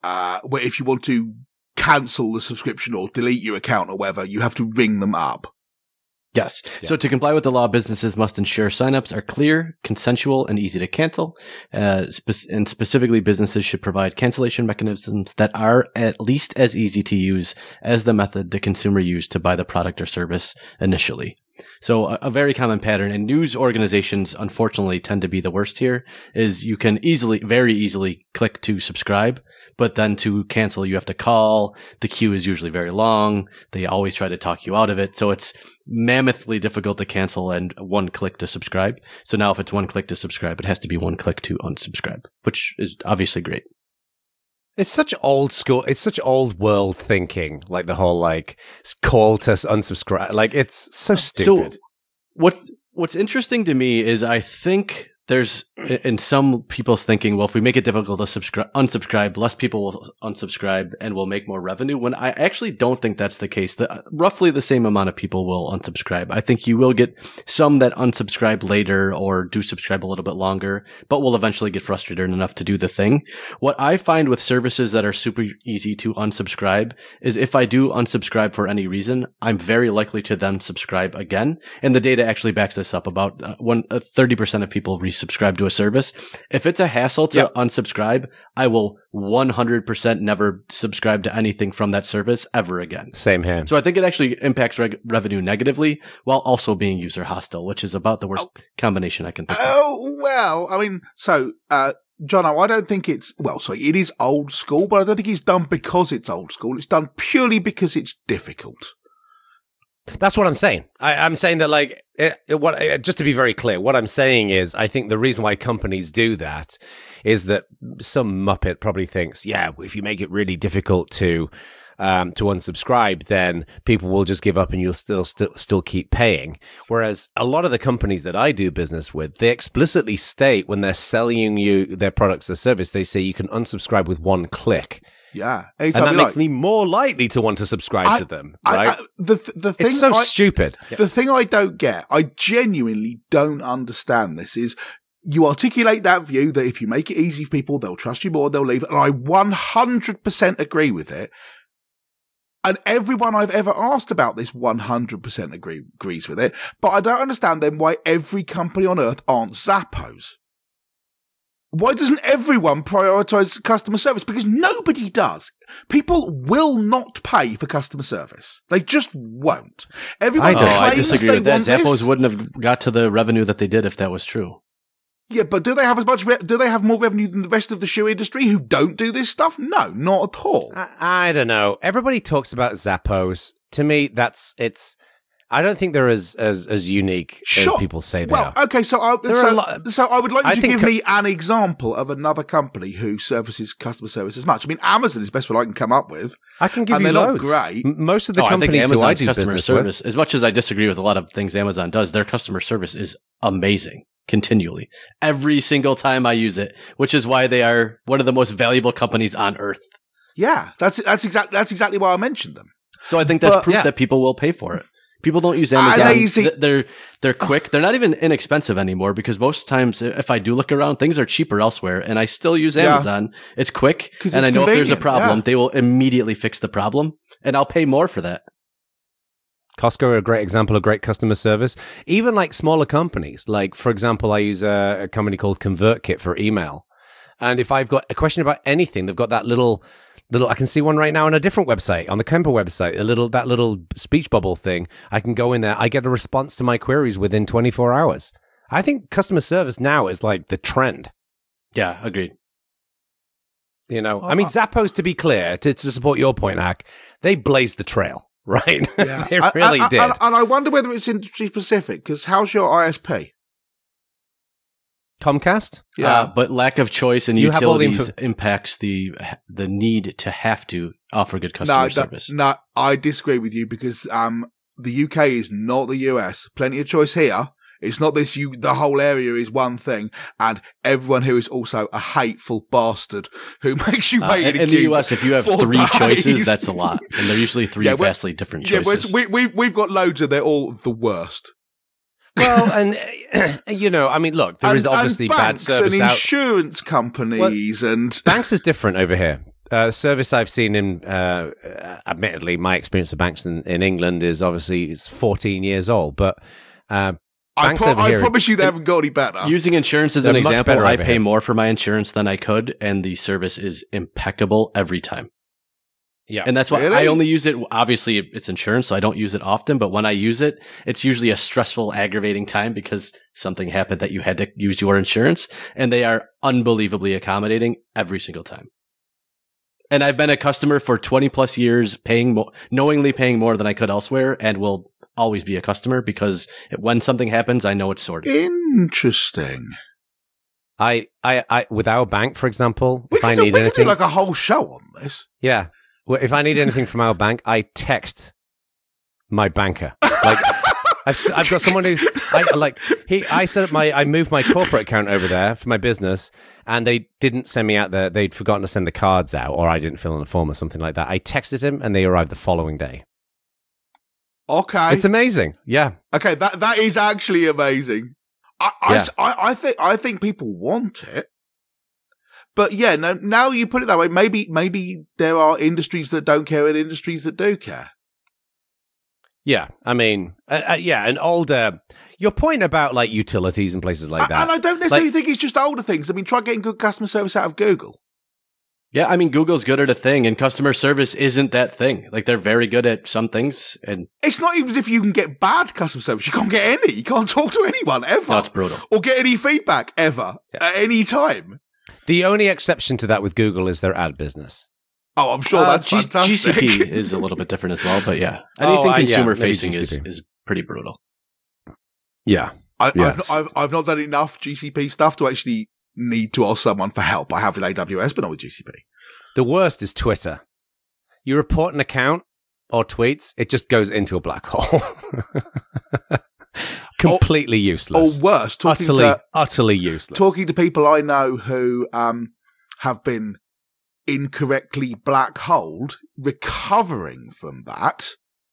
where if you want to cancel the subscription or delete your account or whatever, you have to ring them up. Yes. Yeah. So to comply with the law, businesses must ensure signups are clear, consensual, and easy to cancel. And specifically, businesses should provide cancellation mechanisms that are at least as easy to use as the method the consumer used to buy the product or service initially. So a very common pattern, and news organizations unfortunately tend to be the worst here, is you can very easily click to subscribe, but then to cancel, you have to call. The queue is usually very long. They always try to talk you out of it. So it's mammothly difficult to cancel and one click to subscribe. So now if it's one click to subscribe, it has to be one click to unsubscribe, which is obviously great. It's such old school. It's such old world thinking, like the whole call to unsubscribe. Like it's so stupid. So what's interesting to me is I think there's in some people's thinking, well, if we make it difficult to unsubscribe, less people will unsubscribe and we'll make more revenue. When I actually don't think that's the case. Roughly the same amount of people will unsubscribe. I think you will get some that unsubscribe later or do subscribe a little bit longer, but will eventually get frustrated enough to do the thing. What I find with services that are super easy to unsubscribe is if I do unsubscribe for any reason, I'm very likely to then subscribe again. And the data actually backs this up. About 30% of people resubscribe to a service. If it's a hassle to unsubscribe, I will 100% never subscribe to anything from that service ever again. Same here. So I think it actually impacts revenue negatively while also being user hostile, which is about the worst combination I can think of. Oh, well, I mean, so, Jono, I don't think it is old school, but I don't think it's done because it's old school. It's done purely because it's difficult. That's what I'm saying. I'm saying that, just to be very clear, what I'm saying is I think the reason why companies do that is that some muppet probably thinks, if you make it really difficult to unsubscribe, then people will just give up and you'll still keep paying. Whereas a lot of the companies that I do business with, they explicitly state when they're selling you their products or service, they say you can unsubscribe with one click. Yeah, and that makes me more likely to want to subscribe to them. Right? The thing it's so stupid. The thing I don't get, I genuinely don't understand this, is you articulate that view that if you make it easy for people, they'll trust you more, they'll leave. And I 100% agree with it. And everyone I've ever asked about this 100% agrees with it. But I don't understand then why every company on earth aren't Zappos. Why doesn't everyone prioritize customer service? Because nobody does. People will not pay for customer service. They just won't. Everyone I disagree with that. Zappos wouldn't have got to the revenue that they did if that was true. Yeah, but do they have do they have more revenue than the rest of the shoe industry who don't do this stuff? No, not at all. I don't know. Everybody talks about Zappos. To me, I don't think they're as unique as people say they are. Okay, so I would like you to give me an example of another company who services customer service as much. I mean, Amazon is the best one I can come up with. I can give you loads. Not great. Most of the companies who I do customer business service, with, as much as I disagree with a lot of things Amazon does, their customer service is amazing. Continually, every single time I use it, which is why they are one of the most valuable companies on earth. Yeah, that's exactly why I mentioned them. So I think that's proof that people will pay for it. People don't use Amazon. They're quick. They're not even inexpensive anymore because most times, if I do look around, things are cheaper elsewhere, and I still use Amazon. It's quick, and I know if there's a problem, they will immediately fix the problem, and I'll pay more for that. Costco are a great example of great customer service. Even like smaller companies, like for example, I use a company called ConvertKit for email, and if I've got a question about anything, they've got that little. I can see one right now on a different website, on the Kemper website. That little speech bubble thing. I can go in there. I get a response to my queries within 24 hours. I think customer service now is like the trend. Yeah, agreed. You know, I mean, Zappos, to be clear, to support your point, Hack, they blazed the trail. Right? Yeah. They really did. And I wonder whether it's industry specific, because how's your ISP? Comcast? Yeah, but lack of choice and utilities impacts the need to have to offer good customer service. No, I disagree with you because the UK is not the US. Plenty of choice here. It's not this, the whole area is one thing, and everyone who is also a hateful bastard who makes you wait in the US, if you have 3 choices, that's a lot. And they're usually 3 vastly different choices. We've got loads and they're all the worst. Well, and, you know, I mean, look, there is obviously bad service and insurance companies and... Banks is different over here. service I've seen in, admittedly, my experience of banks in England is obviously it's 14 years old, but banks over here, I promise you they haven't got any better. Using insurance as They're an much example, better I over pay here. more for my insurance than I could, and the service is impeccable every time. yeah, And that's why Really? I only use it. Obviously, it's insurance, so I don't use it often. But when I use it, it's usually a stressful, aggravating time because something happened that you had to use your insurance. And they are unbelievably accommodating every single time. And I've been a customer for 20 plus years, knowingly paying more than I could elsewhere, and will always be a customer because when something happens, I know it's sorted. Interesting. I with our bank, for example, We if I could do, need we could anything, do like a whole show on this. yeah, well, if I need anything from our bank, I text my banker. Like I've got someone who I set up I moved my corporate account over there for my business, and they didn't send me out they'd forgotten to send the cards out, or I didn't fill in a form or something like that. I texted him, and they arrived the following day. Okay. It's amazing. Yeah. Okay, that is actually amazing. I think people want it, but yeah, no. Now you put it that way, maybe there are industries that don't care and industries that do care. Yeah, I mean, yeah, and older. Your point about like utilities and places like that, And I don't necessarily think it's just older things. I mean, try getting good customer service out of Google. Yeah, I mean, Google's good at a thing, and customer service isn't that thing. Like, they're very good at some things, and It's not even as if you can get bad customer service. You can't get any. You can't talk to anyone ever. that's brutal. Or get any feedback ever at any time. the only exception to that with Google is their ad business. Oh, I'm sure that's fantastic. GCP is a little bit different as well, but yeah. Oh, Anything yeah, consumer maybe facing GCP. is pretty brutal. Yeah, Yes. I've not done enough GCP stuff to actually need to ask someone for help. I have with AWS, but not with GCP. the worst is Twitter. You report an account or tweets, it just goes into a black hole. Completely Or useless. worse, Utterly useless. talking to people I know who have been incorrectly black holed, recovering from that,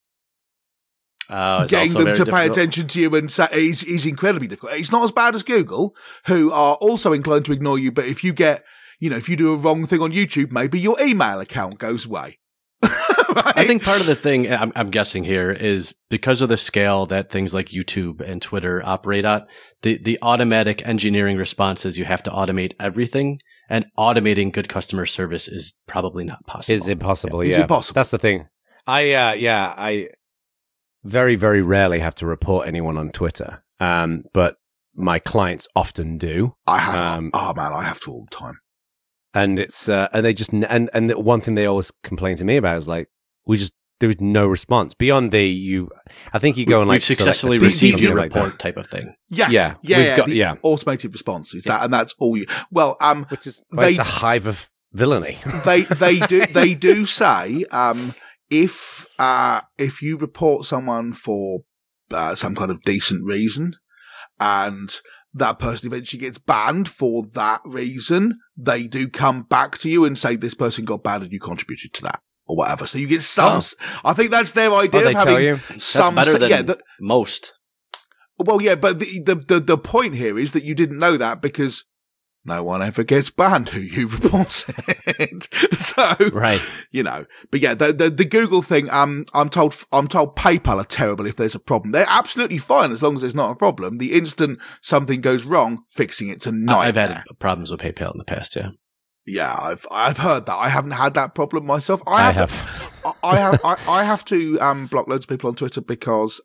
It's getting also them very to pay difficult. attention to you and say is incredibly difficult. It's not as bad as Google, who are also inclined to ignore you. But if you get, if you do a wrong thing on YouTube, maybe your email account goes away. Right? I think part of the thing I'm guessing here is because of the scale that things like YouTube and Twitter operate at, the automatic engineering responses, you have to automate everything, and automating good customer service is probably not possible. Is impossible. It's Yeah, impossible. That's the thing. I very, very rarely have to report anyone on Twitter, but my clients often do. I have. I have to all the time. And it's and they just and the one thing they always complain to me about is like there was no response beyond I think you go and like We've successfully select a tweet or received something your like that. report type of thing. Yes. Yeah, Yeah. we've got- Automated response is that, and that's all you. Well, Which is it's a hive of villainy. they do say if you report someone for some kind of decent reason and that person eventually gets banned for that reason, they do come back to you and say this person got banned and you contributed to that or whatever. So you get some. I think that's their idea they of tell having you? some. That's better than yeah, most. well, yeah, but the point here is that you didn't know that because no one ever gets banned who you report it. So, Right. But yeah, the Google thing, I'm told PayPal are terrible if there's a problem. They're absolutely fine as long as there's not a problem. The instant something goes wrong, fixing it's a nightmare. I've had problems with PayPal in the past, yeah. Yeah, I've heard that. I haven't had that problem myself. I I have to block loads of people on Twitter because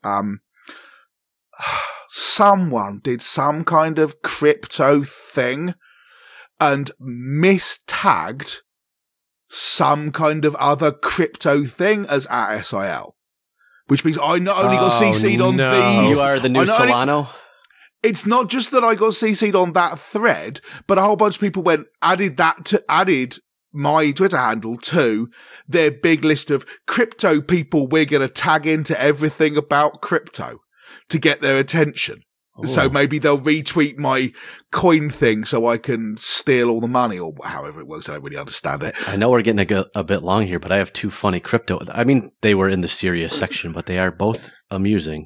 someone did some kind of crypto thing and mistagged some kind of other crypto thing as at SIL, which means I not only got CC'd on these. You are the new I not only- Solano? It's not just that I got CC'd on that thread, but a whole bunch of people added my Twitter handle to their big list of crypto people we're going to tag into everything about crypto to get their attention. Ooh. So maybe they'll retweet my coin thing so I can steal all the money or however it works. I don't really understand it. I know we're getting a bit long here, but I have two funny crypto. I mean, they were in the serious section, but they are both amusing.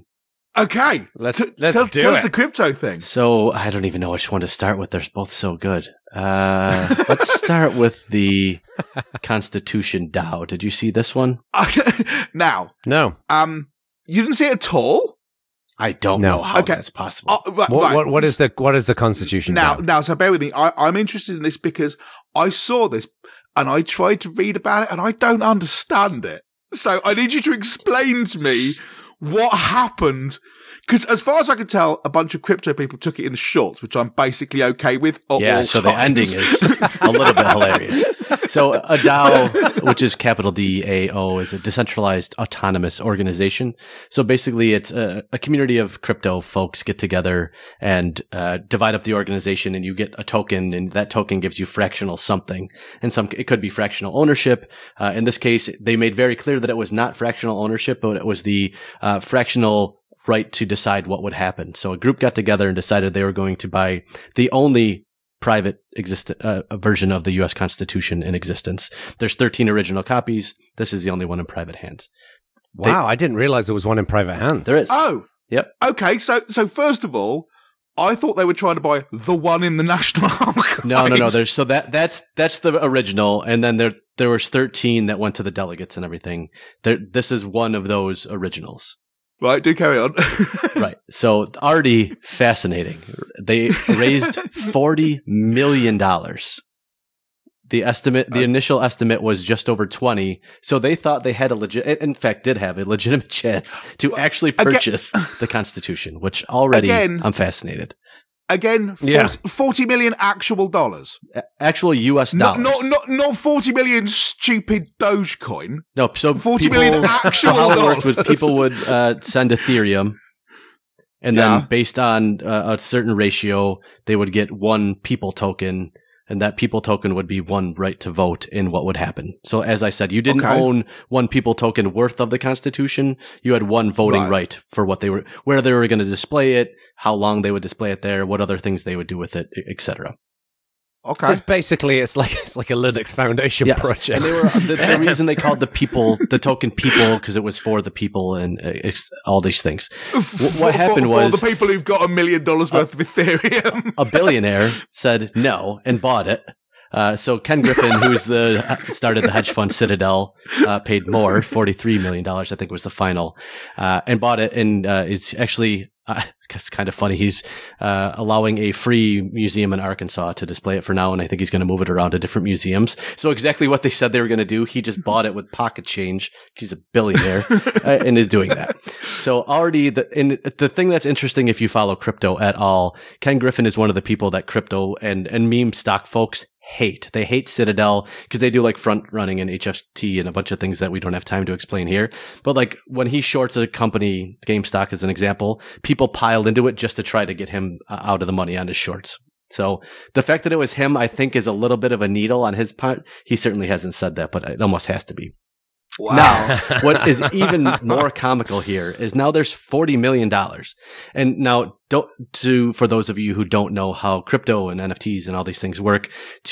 Okay, Let's do tell us it. the crypto thing. So I don't even know which one to start with. They're both so good. Let's start with the Constitution DAO. Did you see this one? Now, No. you didn't see it at all? I don't know how that's possible. Right. What is the Constitution Now, so bear with me. I'm interested in this because I saw this and I tried to read about it and I don't understand it. So I need you to explain to me what happened. Because as far as I can tell, a bunch of crypto people took it in the shorts, which I'm basically okay with. Yeah, so the ending is a little bit hilarious. So a DAO, which is capital DAO, is a decentralized autonomous organization. So basically it's a community of crypto folks get together and divide up the organization, and you get a token, and that token gives you fractional something. And it could be fractional ownership. In this case, they made very clear that it was not fractional ownership, but it was the fractional right to decide what would happen. So a group got together and decided they were going to buy the only private version of the U.S. Constitution in existence. There's 13 original copies. This is the only one in private hands. Wow, I didn't realize there was one in private hands. There is. Oh. Yep. Okay, so first of all, I thought they were trying to buy the one in the National Archives. No. There's that's the original, and then there was 13 that went to the delegates and everything. This is one of those originals. Right, do carry on. Right. So already fascinating. They raised $40 million. The initial estimate was just over 20. So they thought they had in fact, did have a legitimate chance to actually purchase the Constitution, which already I'm fascinated. Again, 40 million actual dollars. Actual US dollars. Not 40 million stupid Dogecoin. No, so 40 million actual how dollars. it worked was people would send Ethereum, and then based on a certain ratio, they would get one people token, and that people token would be one right to vote in what would happen. So as I said, you didn't own one people token worth of the Constitution. You had one voting right for what they were, where they were going to display it, how long they would display it there, what other things they would do with it, etc. Okay. So it's like a Linux Foundation project. And they were the reason they called the token people, because it was for the people and all these things. What happened was for the people who've got $1 million worth of Ethereum. A billionaire said no and bought it. So Ken Griffin, who's started the hedge fund Citadel, paid more, $43 million, I think was the final, and bought it. And it's actually it's kind of funny. He's allowing a free museum in Arkansas to display it for now, and I think he's going to move it around to different museums. So exactly what they said they were going to do, he just bought it with pocket change. He's a billionaire and is doing that. So already, the thing that's interesting if you follow crypto at all, Ken Griffin is one of the people that crypto and meme stock folks hate. They hate Citadel because they do like front running and HFT and a bunch of things that we don't have time to explain here. But like when he shorts a company, GameStop as an example, people piled into it just to try to get him out of the money on his shorts. So the fact that it was him, I think, is a little bit of a needle on his part. He certainly hasn't said that, but it almost has to be. Wow. Now, what is even more comical here is now there's $40 million. And now, for those of you who don't know how crypto and NFTs and all these things work,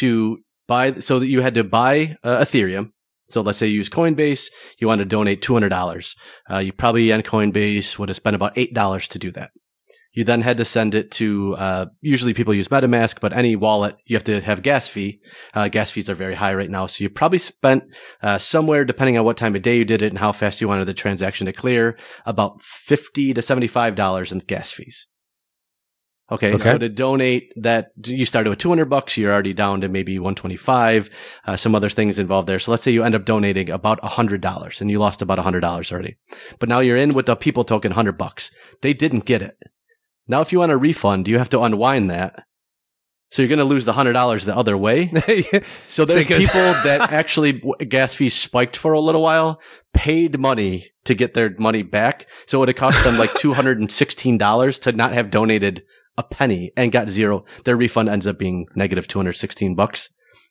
so that you had to buy Ethereum. So let's say you use Coinbase, you want to donate $200. You probably on Coinbase would have spent about $8 to do that. You then had to send it to, usually people use MetaMask, but any wallet, you have to have gas fee. Gas fees are very high right now. So you probably spent somewhere, depending on what time of day you did it and how fast you wanted the transaction to clear, about $50 to $75 in gas fees. Okay. So to donate that, you started with $200, you're already down to maybe $125, some other things involved there. So let's say you end up donating about $100 and you lost about $100 already. But now you're in with the people token $100. They didn't get it. Now, if you want a refund, you have to unwind that. So you're going to lose the $100 the other way. So there's people that actually gas fees spiked for a little while, paid money to get their money back. So it would have cost them like $216 to not have donated a penny and got zero. Their refund ends up being negative $216.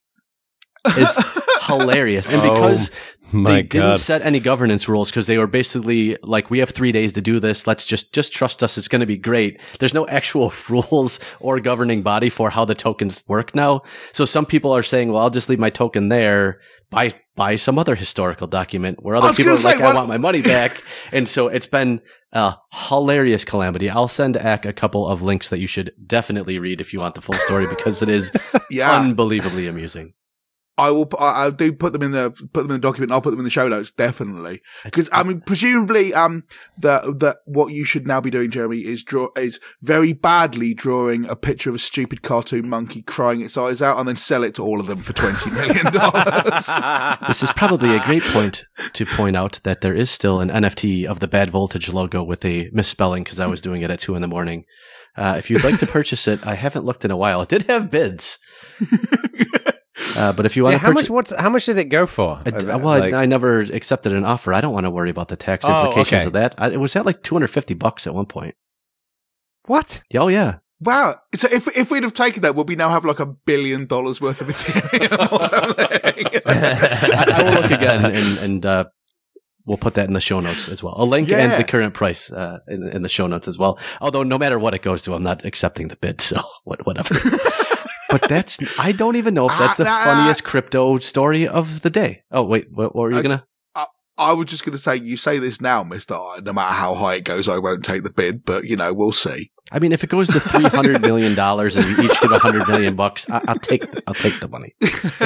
Is hilarious. And because they didn't set any governance rules, because they were basically like, we have 3 days to do this. Let's just trust us. It's going to be great. There's no actual rules or governing body for how the tokens work now. So some people are saying, well, I'll just leave my token there. Buy some other historical document where other people are like, I want my money back. And so it's been a hilarious calamity. I'll send Ak a couple of links that you should definitely read if you want the full story, because it is unbelievably amusing. I do put them in the document. I'll put them in the show notes, definitely. Because I mean, presumably, that what you should now be doing, Jeremy, is very badly drawing a picture of a stupid cartoon monkey crying its eyes out, and then sell it to all of them for $20 million. This is probably a great point to point out that there is still an NFT of the Bad Voltage logo with a misspelling, because I was doing it at 2 a.m. If you'd like to purchase it, I haven't looked in a while. It did have bids. But if you want to how much did it go for? I never accepted an offer. I don't want to worry about the tax implications of that. It was at like $250 at one point. What? Oh yeah. Wow. So if we'd have taken that, would we now have like $1 billion worth of Ethereum or something? I will look again and we'll put that in the show notes as well. A link and the current price in the show notes as well. Although no matter what it goes to, I'm not accepting the bid. So whatever. But I don't even know if that's the funniest crypto story of the day. Oh, wait, what were you going to? I was just going to say, you say this now, Mr. No matter how high it goes, I won't take the bid, but, we'll see. I mean, if it goes to $300 million and we each get $100 million, I'll take the money.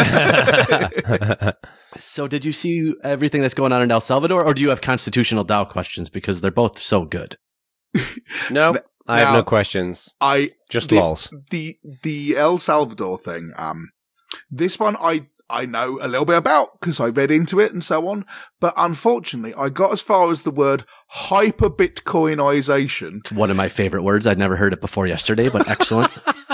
So did you see everything that's going on in El Salvador, or do you have constitutional DAO questions? Because they're both so good. No, I have no questions. Just lols. The El Salvador thing. This one I know a little bit about because I read into it and so on. But unfortunately, I got as far as the word hyper Bitcoinization. It's one of my favorite words. I'd never heard it before yesterday, but excellent.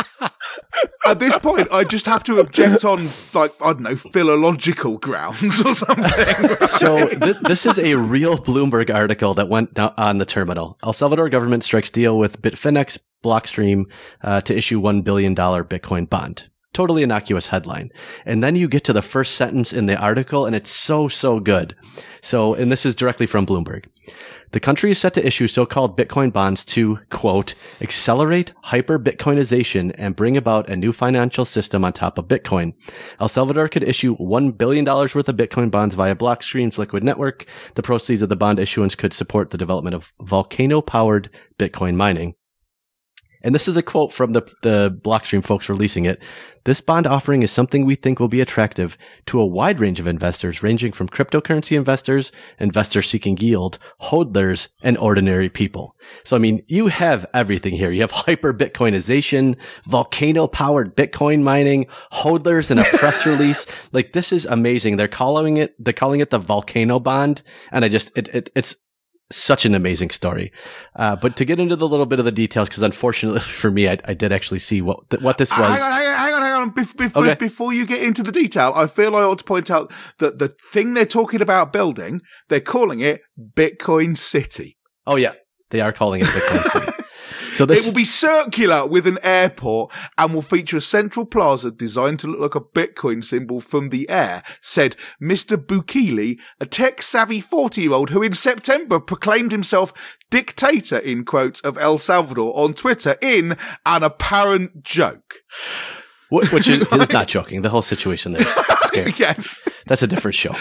At this point, I just have to object on, philological grounds or something. So this is a real Bloomberg article that went down on the terminal. El Salvador government strikes deal with Bitfinex Blockstream to issue $1 billion Bitcoin bond. Totally innocuous headline. And then you get to the first sentence in the article, and it's so good. And this is directly from Bloomberg. The country is set to issue so-called Bitcoin bonds to, quote, accelerate hyper-Bitcoinization and bring about a new financial system on top of Bitcoin. El Salvador could issue $1 billion worth of Bitcoin bonds via Blockstream's Liquid Network. The proceeds of the bond issuance could support the development of volcano-powered Bitcoin mining. And this is a quote from the Blockstream folks releasing it. This bond offering is something we think will be attractive to a wide range of investors, ranging from cryptocurrency investors seeking yield, hodlers, and ordinary people. So, I mean, you have everything here. You have hyper-Bitcoinization, volcano-powered Bitcoin mining, hodlers, and a press release. Like, this is amazing. They're calling it the volcano bond. And it's such an amazing story. But to get into the little bit of the details, because unfortunately for me, I did actually see what this was. Hang on. Before you get into the detail, I feel I ought to point out that the thing they're talking about building, they're calling it Bitcoin City. Oh, yeah. They are calling it Bitcoin City. So it will be circular with an airport and will feature a central plaza designed to look like a Bitcoin symbol from the air, said Mr. Bukele, a tech-savvy 40-year-old who in September proclaimed himself dictator, in quotes, of El Salvador on Twitter in an apparent joke. Which is not joking. The whole situation there is scary. Yes. That's a different show.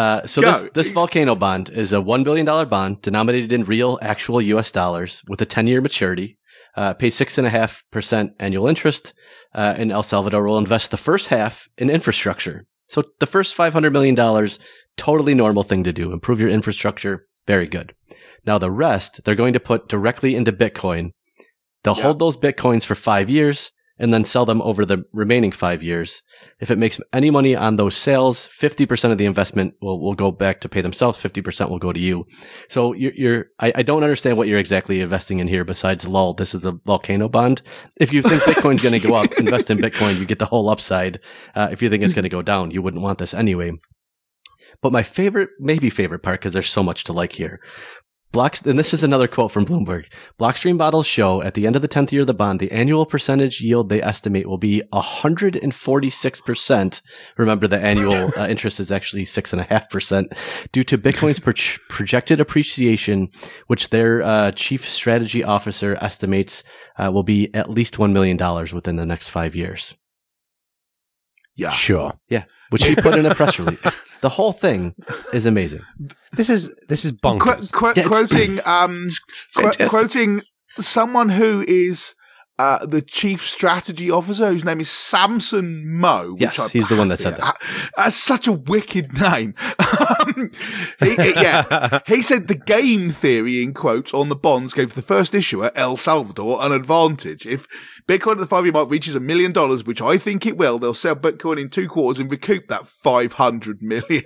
This volcano bond is a $1 billion bond denominated in real, actual U.S. dollars with a 10-year maturity, pays 6.5% annual interest, and El Salvador will invest the first half in infrastructure. So the first $500 million, totally normal thing to do. Improve your infrastructure. Very good. Now the rest, they're going to put directly into Bitcoin. They'll hold those Bitcoins for 5 years and then sell them over the remaining 5 years. If it makes any money on those sales, 50% of the investment will go back to pay themselves, 50% will go to you. So I don't understand what you're exactly investing in here besides LOL. This is a volcano bond. If you think Bitcoin's going to go up, invest in Bitcoin, you get the whole upside. If you think it's going to go down, you wouldn't want this anyway. But my favorite part, because there's so much to like here. And this is another quote from Bloomberg. Blockstream models show at the end of the 10th year of the bond, the annual percentage yield they estimate will be 146%. Remember, the annual interest is actually 6.5% due to Bitcoin's projected appreciation, which their chief strategy officer estimates will be at least $1 million within the next 5 years. Yeah. Sure. Yeah. Which he put in a press release. The whole thing is amazing. This is bonkers. Quoting someone who is the chief strategy officer, whose name is Samson Moe. Yes, he's the one that said that. That's such a wicked name. He said the game theory, in quotes, on the bonds gave the first issuer, El Salvador, an advantage. If Bitcoin at the 5-year mark reaches $1 million, which I think it will, they'll sell Bitcoin in 2 quarters and recoup that $500 million.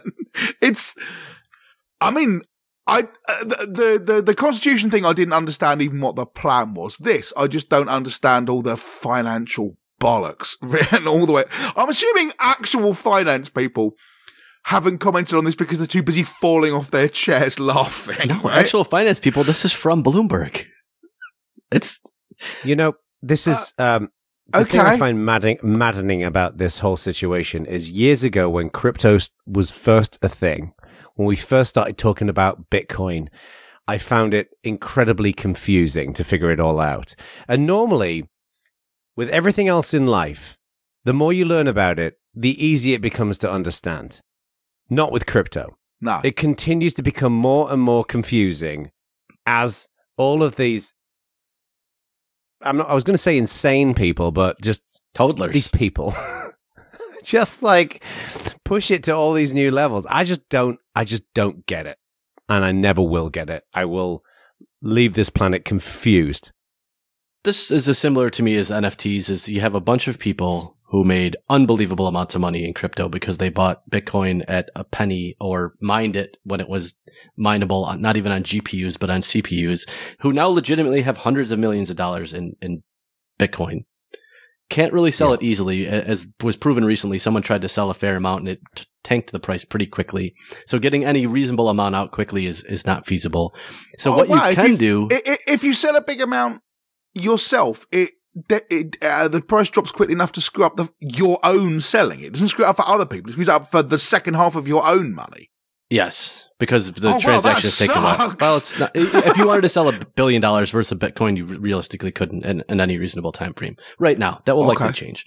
The Constitution thing, I didn't understand even what the plan was. I just don't understand all the financial bollocks written all the way. I'm assuming actual finance people haven't commented on this because they're too busy falling off their chairs laughing. No, right? Actual finance people, this is from Bloomberg. This is, the thing I find maddening about this whole situation is years ago when crypto was first a thing, when we first started talking about Bitcoin, I found it incredibly confusing to figure it all out. And normally, with everything else in life, the more you learn about it, the easier it becomes to understand. Not with crypto. No. It continues to become more and more confusing as all of these, I was going to say insane people, but just toddlers. These people just like push it to all these new levels. I just don't get it. And I never will get it. I will leave this planet confused. This is as similar to me as NFTs, is you have a bunch of people who made unbelievable amounts of money in crypto because they bought Bitcoin at a penny or mined it when it was mineable, not even on GPUs, but on CPUs, who now legitimately have hundreds of millions of dollars in Bitcoin. Can't really sell it easily. As was proven recently, someone tried to sell a fair amount and it tanked the price pretty quickly. So getting any reasonable amount out quickly is not feasible. So you can do... If you sell a big amount yourself, the price drops quickly enough to screw up your own selling. It doesn't screw up for other people. It screws up for the second half of your own money. Yes, because the transaction is taken off. Well, it's not. If you wanted to sell $1 billion worth of Bitcoin, you realistically couldn't in any reasonable time frame. Right now, that will likely change.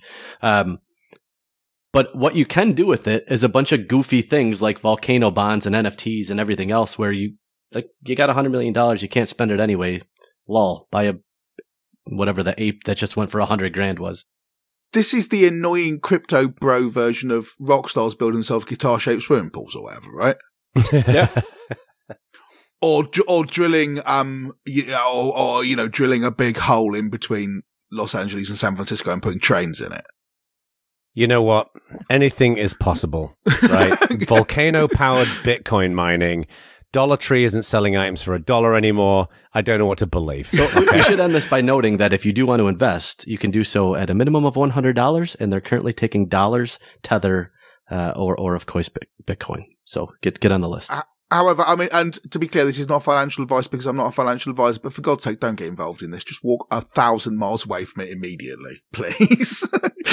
But what you can do with it is a bunch of goofy things like volcano bonds and NFTs and everything else, where you got $100 million, you can't spend it anyway. Lol, buy whatever the ape that just went for $100,000 was. This is the annoying crypto bro version of rock stars building themselves guitar-shaped swimming pools or whatever, right? Yeah. or drilling, drilling a big hole in between Los Angeles and San Francisco and putting trains in it. You know what? Anything is possible, right? Volcano-powered Bitcoin mining. Dollar Tree isn't selling items for $1 anymore. I don't know what to believe. So we should end this by noting that if you do want to invest, you can do so at a minimum of $100, and they're currently taking dollars, Tether, or of course Bitcoin. So get on the list. However, I mean, and to be clear, this is not financial advice because I'm not a financial advisor. But for God's sake, don't get involved in this. Just walk 1,000 miles away from it immediately, please.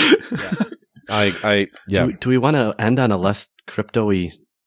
Do we want to end on a less crypto-y?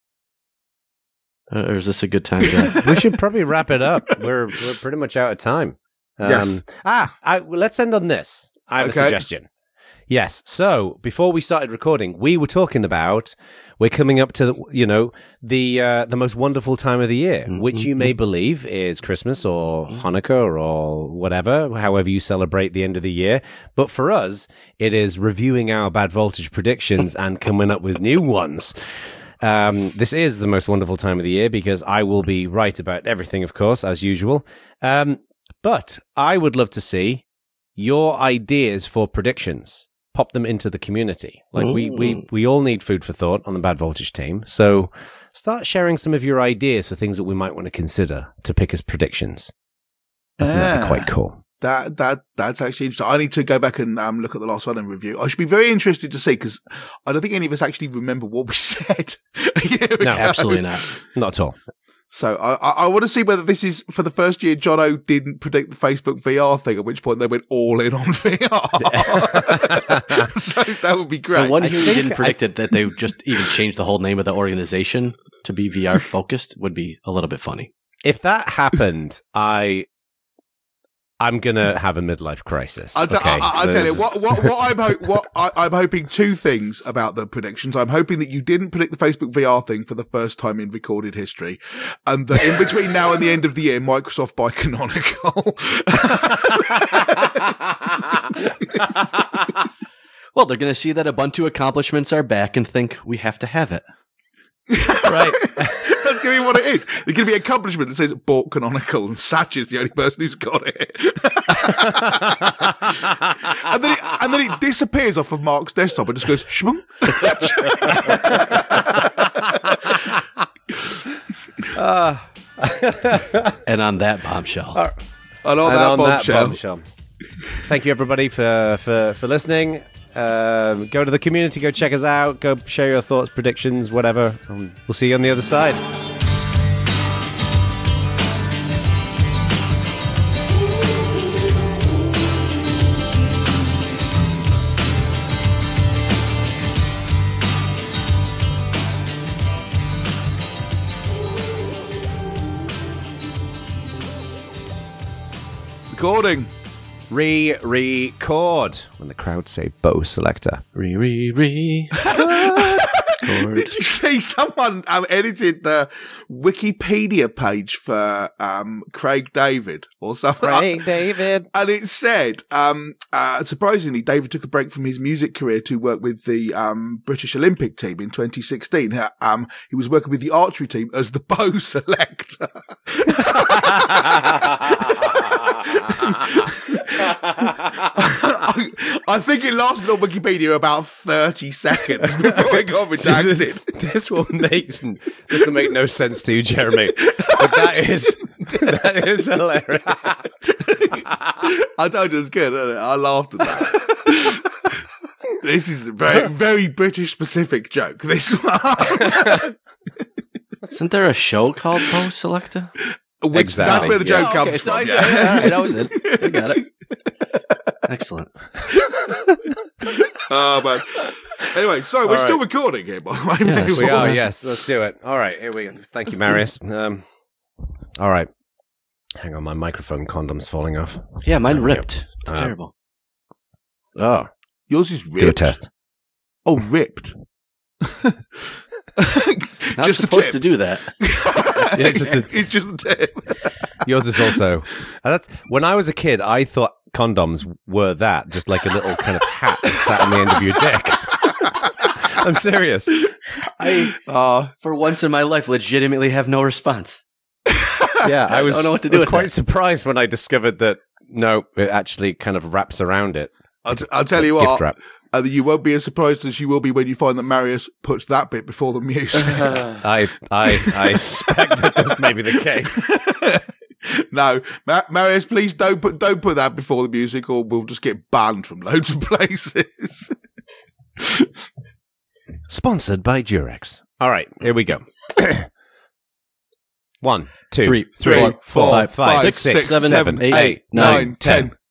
Or is this a good time to... We should probably wrap it up. We're pretty much out of time. Yes. Let's end on this. I have a suggestion. Yes. So before we started recording, we were talking about we're coming up to the most wonderful time of the year, which you may believe is Christmas or Hanukkah or whatever, however you celebrate the end of the year. But for us, it is reviewing our Bad Voltage predictions and coming up with new ones. This is the most wonderful time of the year because I will be right about everything, of course, as usual. But I would love to see your ideas for predictions. Pop them into the community. Like we all need food for thought on the Bad Voltage team. So start sharing some of your ideas for things that we might want to consider to pick as predictions. I think that'd be quite cool. That's actually interesting. I need to go back and look at the last one and review. I should be very interested to see because I don't think any of us actually remember what we said. No, absolutely not. Not at all. So I want to see whether this is for the first year Jono didn't predict the Facebook VR thing, at which point they went all in on VR. So that would be great. The one who didn't predict it, that they just even changed the whole name of the organization to be VR focused would be a little bit funny. If that happened, I I'm gonna have a midlife crisis. I'll tell you what I'm hoping two things about the predictions. I'm hoping that you didn't predict the Facebook VR thing for the first time in recorded history, and that in between now and the end of the year, Microsoft buy Canonical. Well, they're going to see that Ubuntu accomplishments are back and think we have to have it. Right. That's going to be what it is. There's going to be an accomplishment that says bought Canonical, and Satch is the only person who's got it. and then it disappears off of Mark's desktop and just goes shmung. And on that bombshell. And on that bombshell. Thank you, everybody, for listening. Go to the community, go check us out, go share your thoughts, predictions, whatever. We'll see you on the other side. Recording. Record when the crowd say Bo Selector. Re. Did you see someone edited the Wikipedia page for Craig David or something? Craig David. And it said, surprisingly, David took a break from his music career to work with the British Olympic team in 2016. He was working with the archery team as the bow selector. I think it lasted on Wikipedia about 30 seconds before it got redacted. This will make no sense to you, Jeremy. But that is hilarious. I told you it was good, isn't it? I laughed at that. This is a very, very British specific joke, this one. Isn't there a show called Bo Selector? Exactly. That's where the joke comes from. All right, that was it. I got it. Excellent. Man. Anyway, sorry, we're still recording here, by the way. Yes, We are, yes. Let's do it. All right, here we go. Thank you, Marius. All right. Hang on, my microphone condom's falling off. Yeah, mine ripped. It's terrible. Oh. Yours is ripped. Do a test. Oh, ripped. Not just supposed to do that. Yeah, it's just the tip. Yours is also. That's when I was a kid. I thought condoms were that, just like a little kind of hat that sat on the end of your dick. I'm serious. I, for once in my life, legitimately have no response. Yeah, I don't know what to do with quite that. surprised when I discovered that. No, it actually kind of wraps around it. I'll tell you Gift what. wrap. You won't be as surprised as you will be when you find that Marius puts that bit before the music. I suspect that this may be the case. No, Marius, please don't put that before the music, or we'll just get banned from loads of places. Sponsored by Durex. All right, here we go. 1, 2, 3, 3, 4, 5, 5, 6, 7, 7, 8, 9, 10.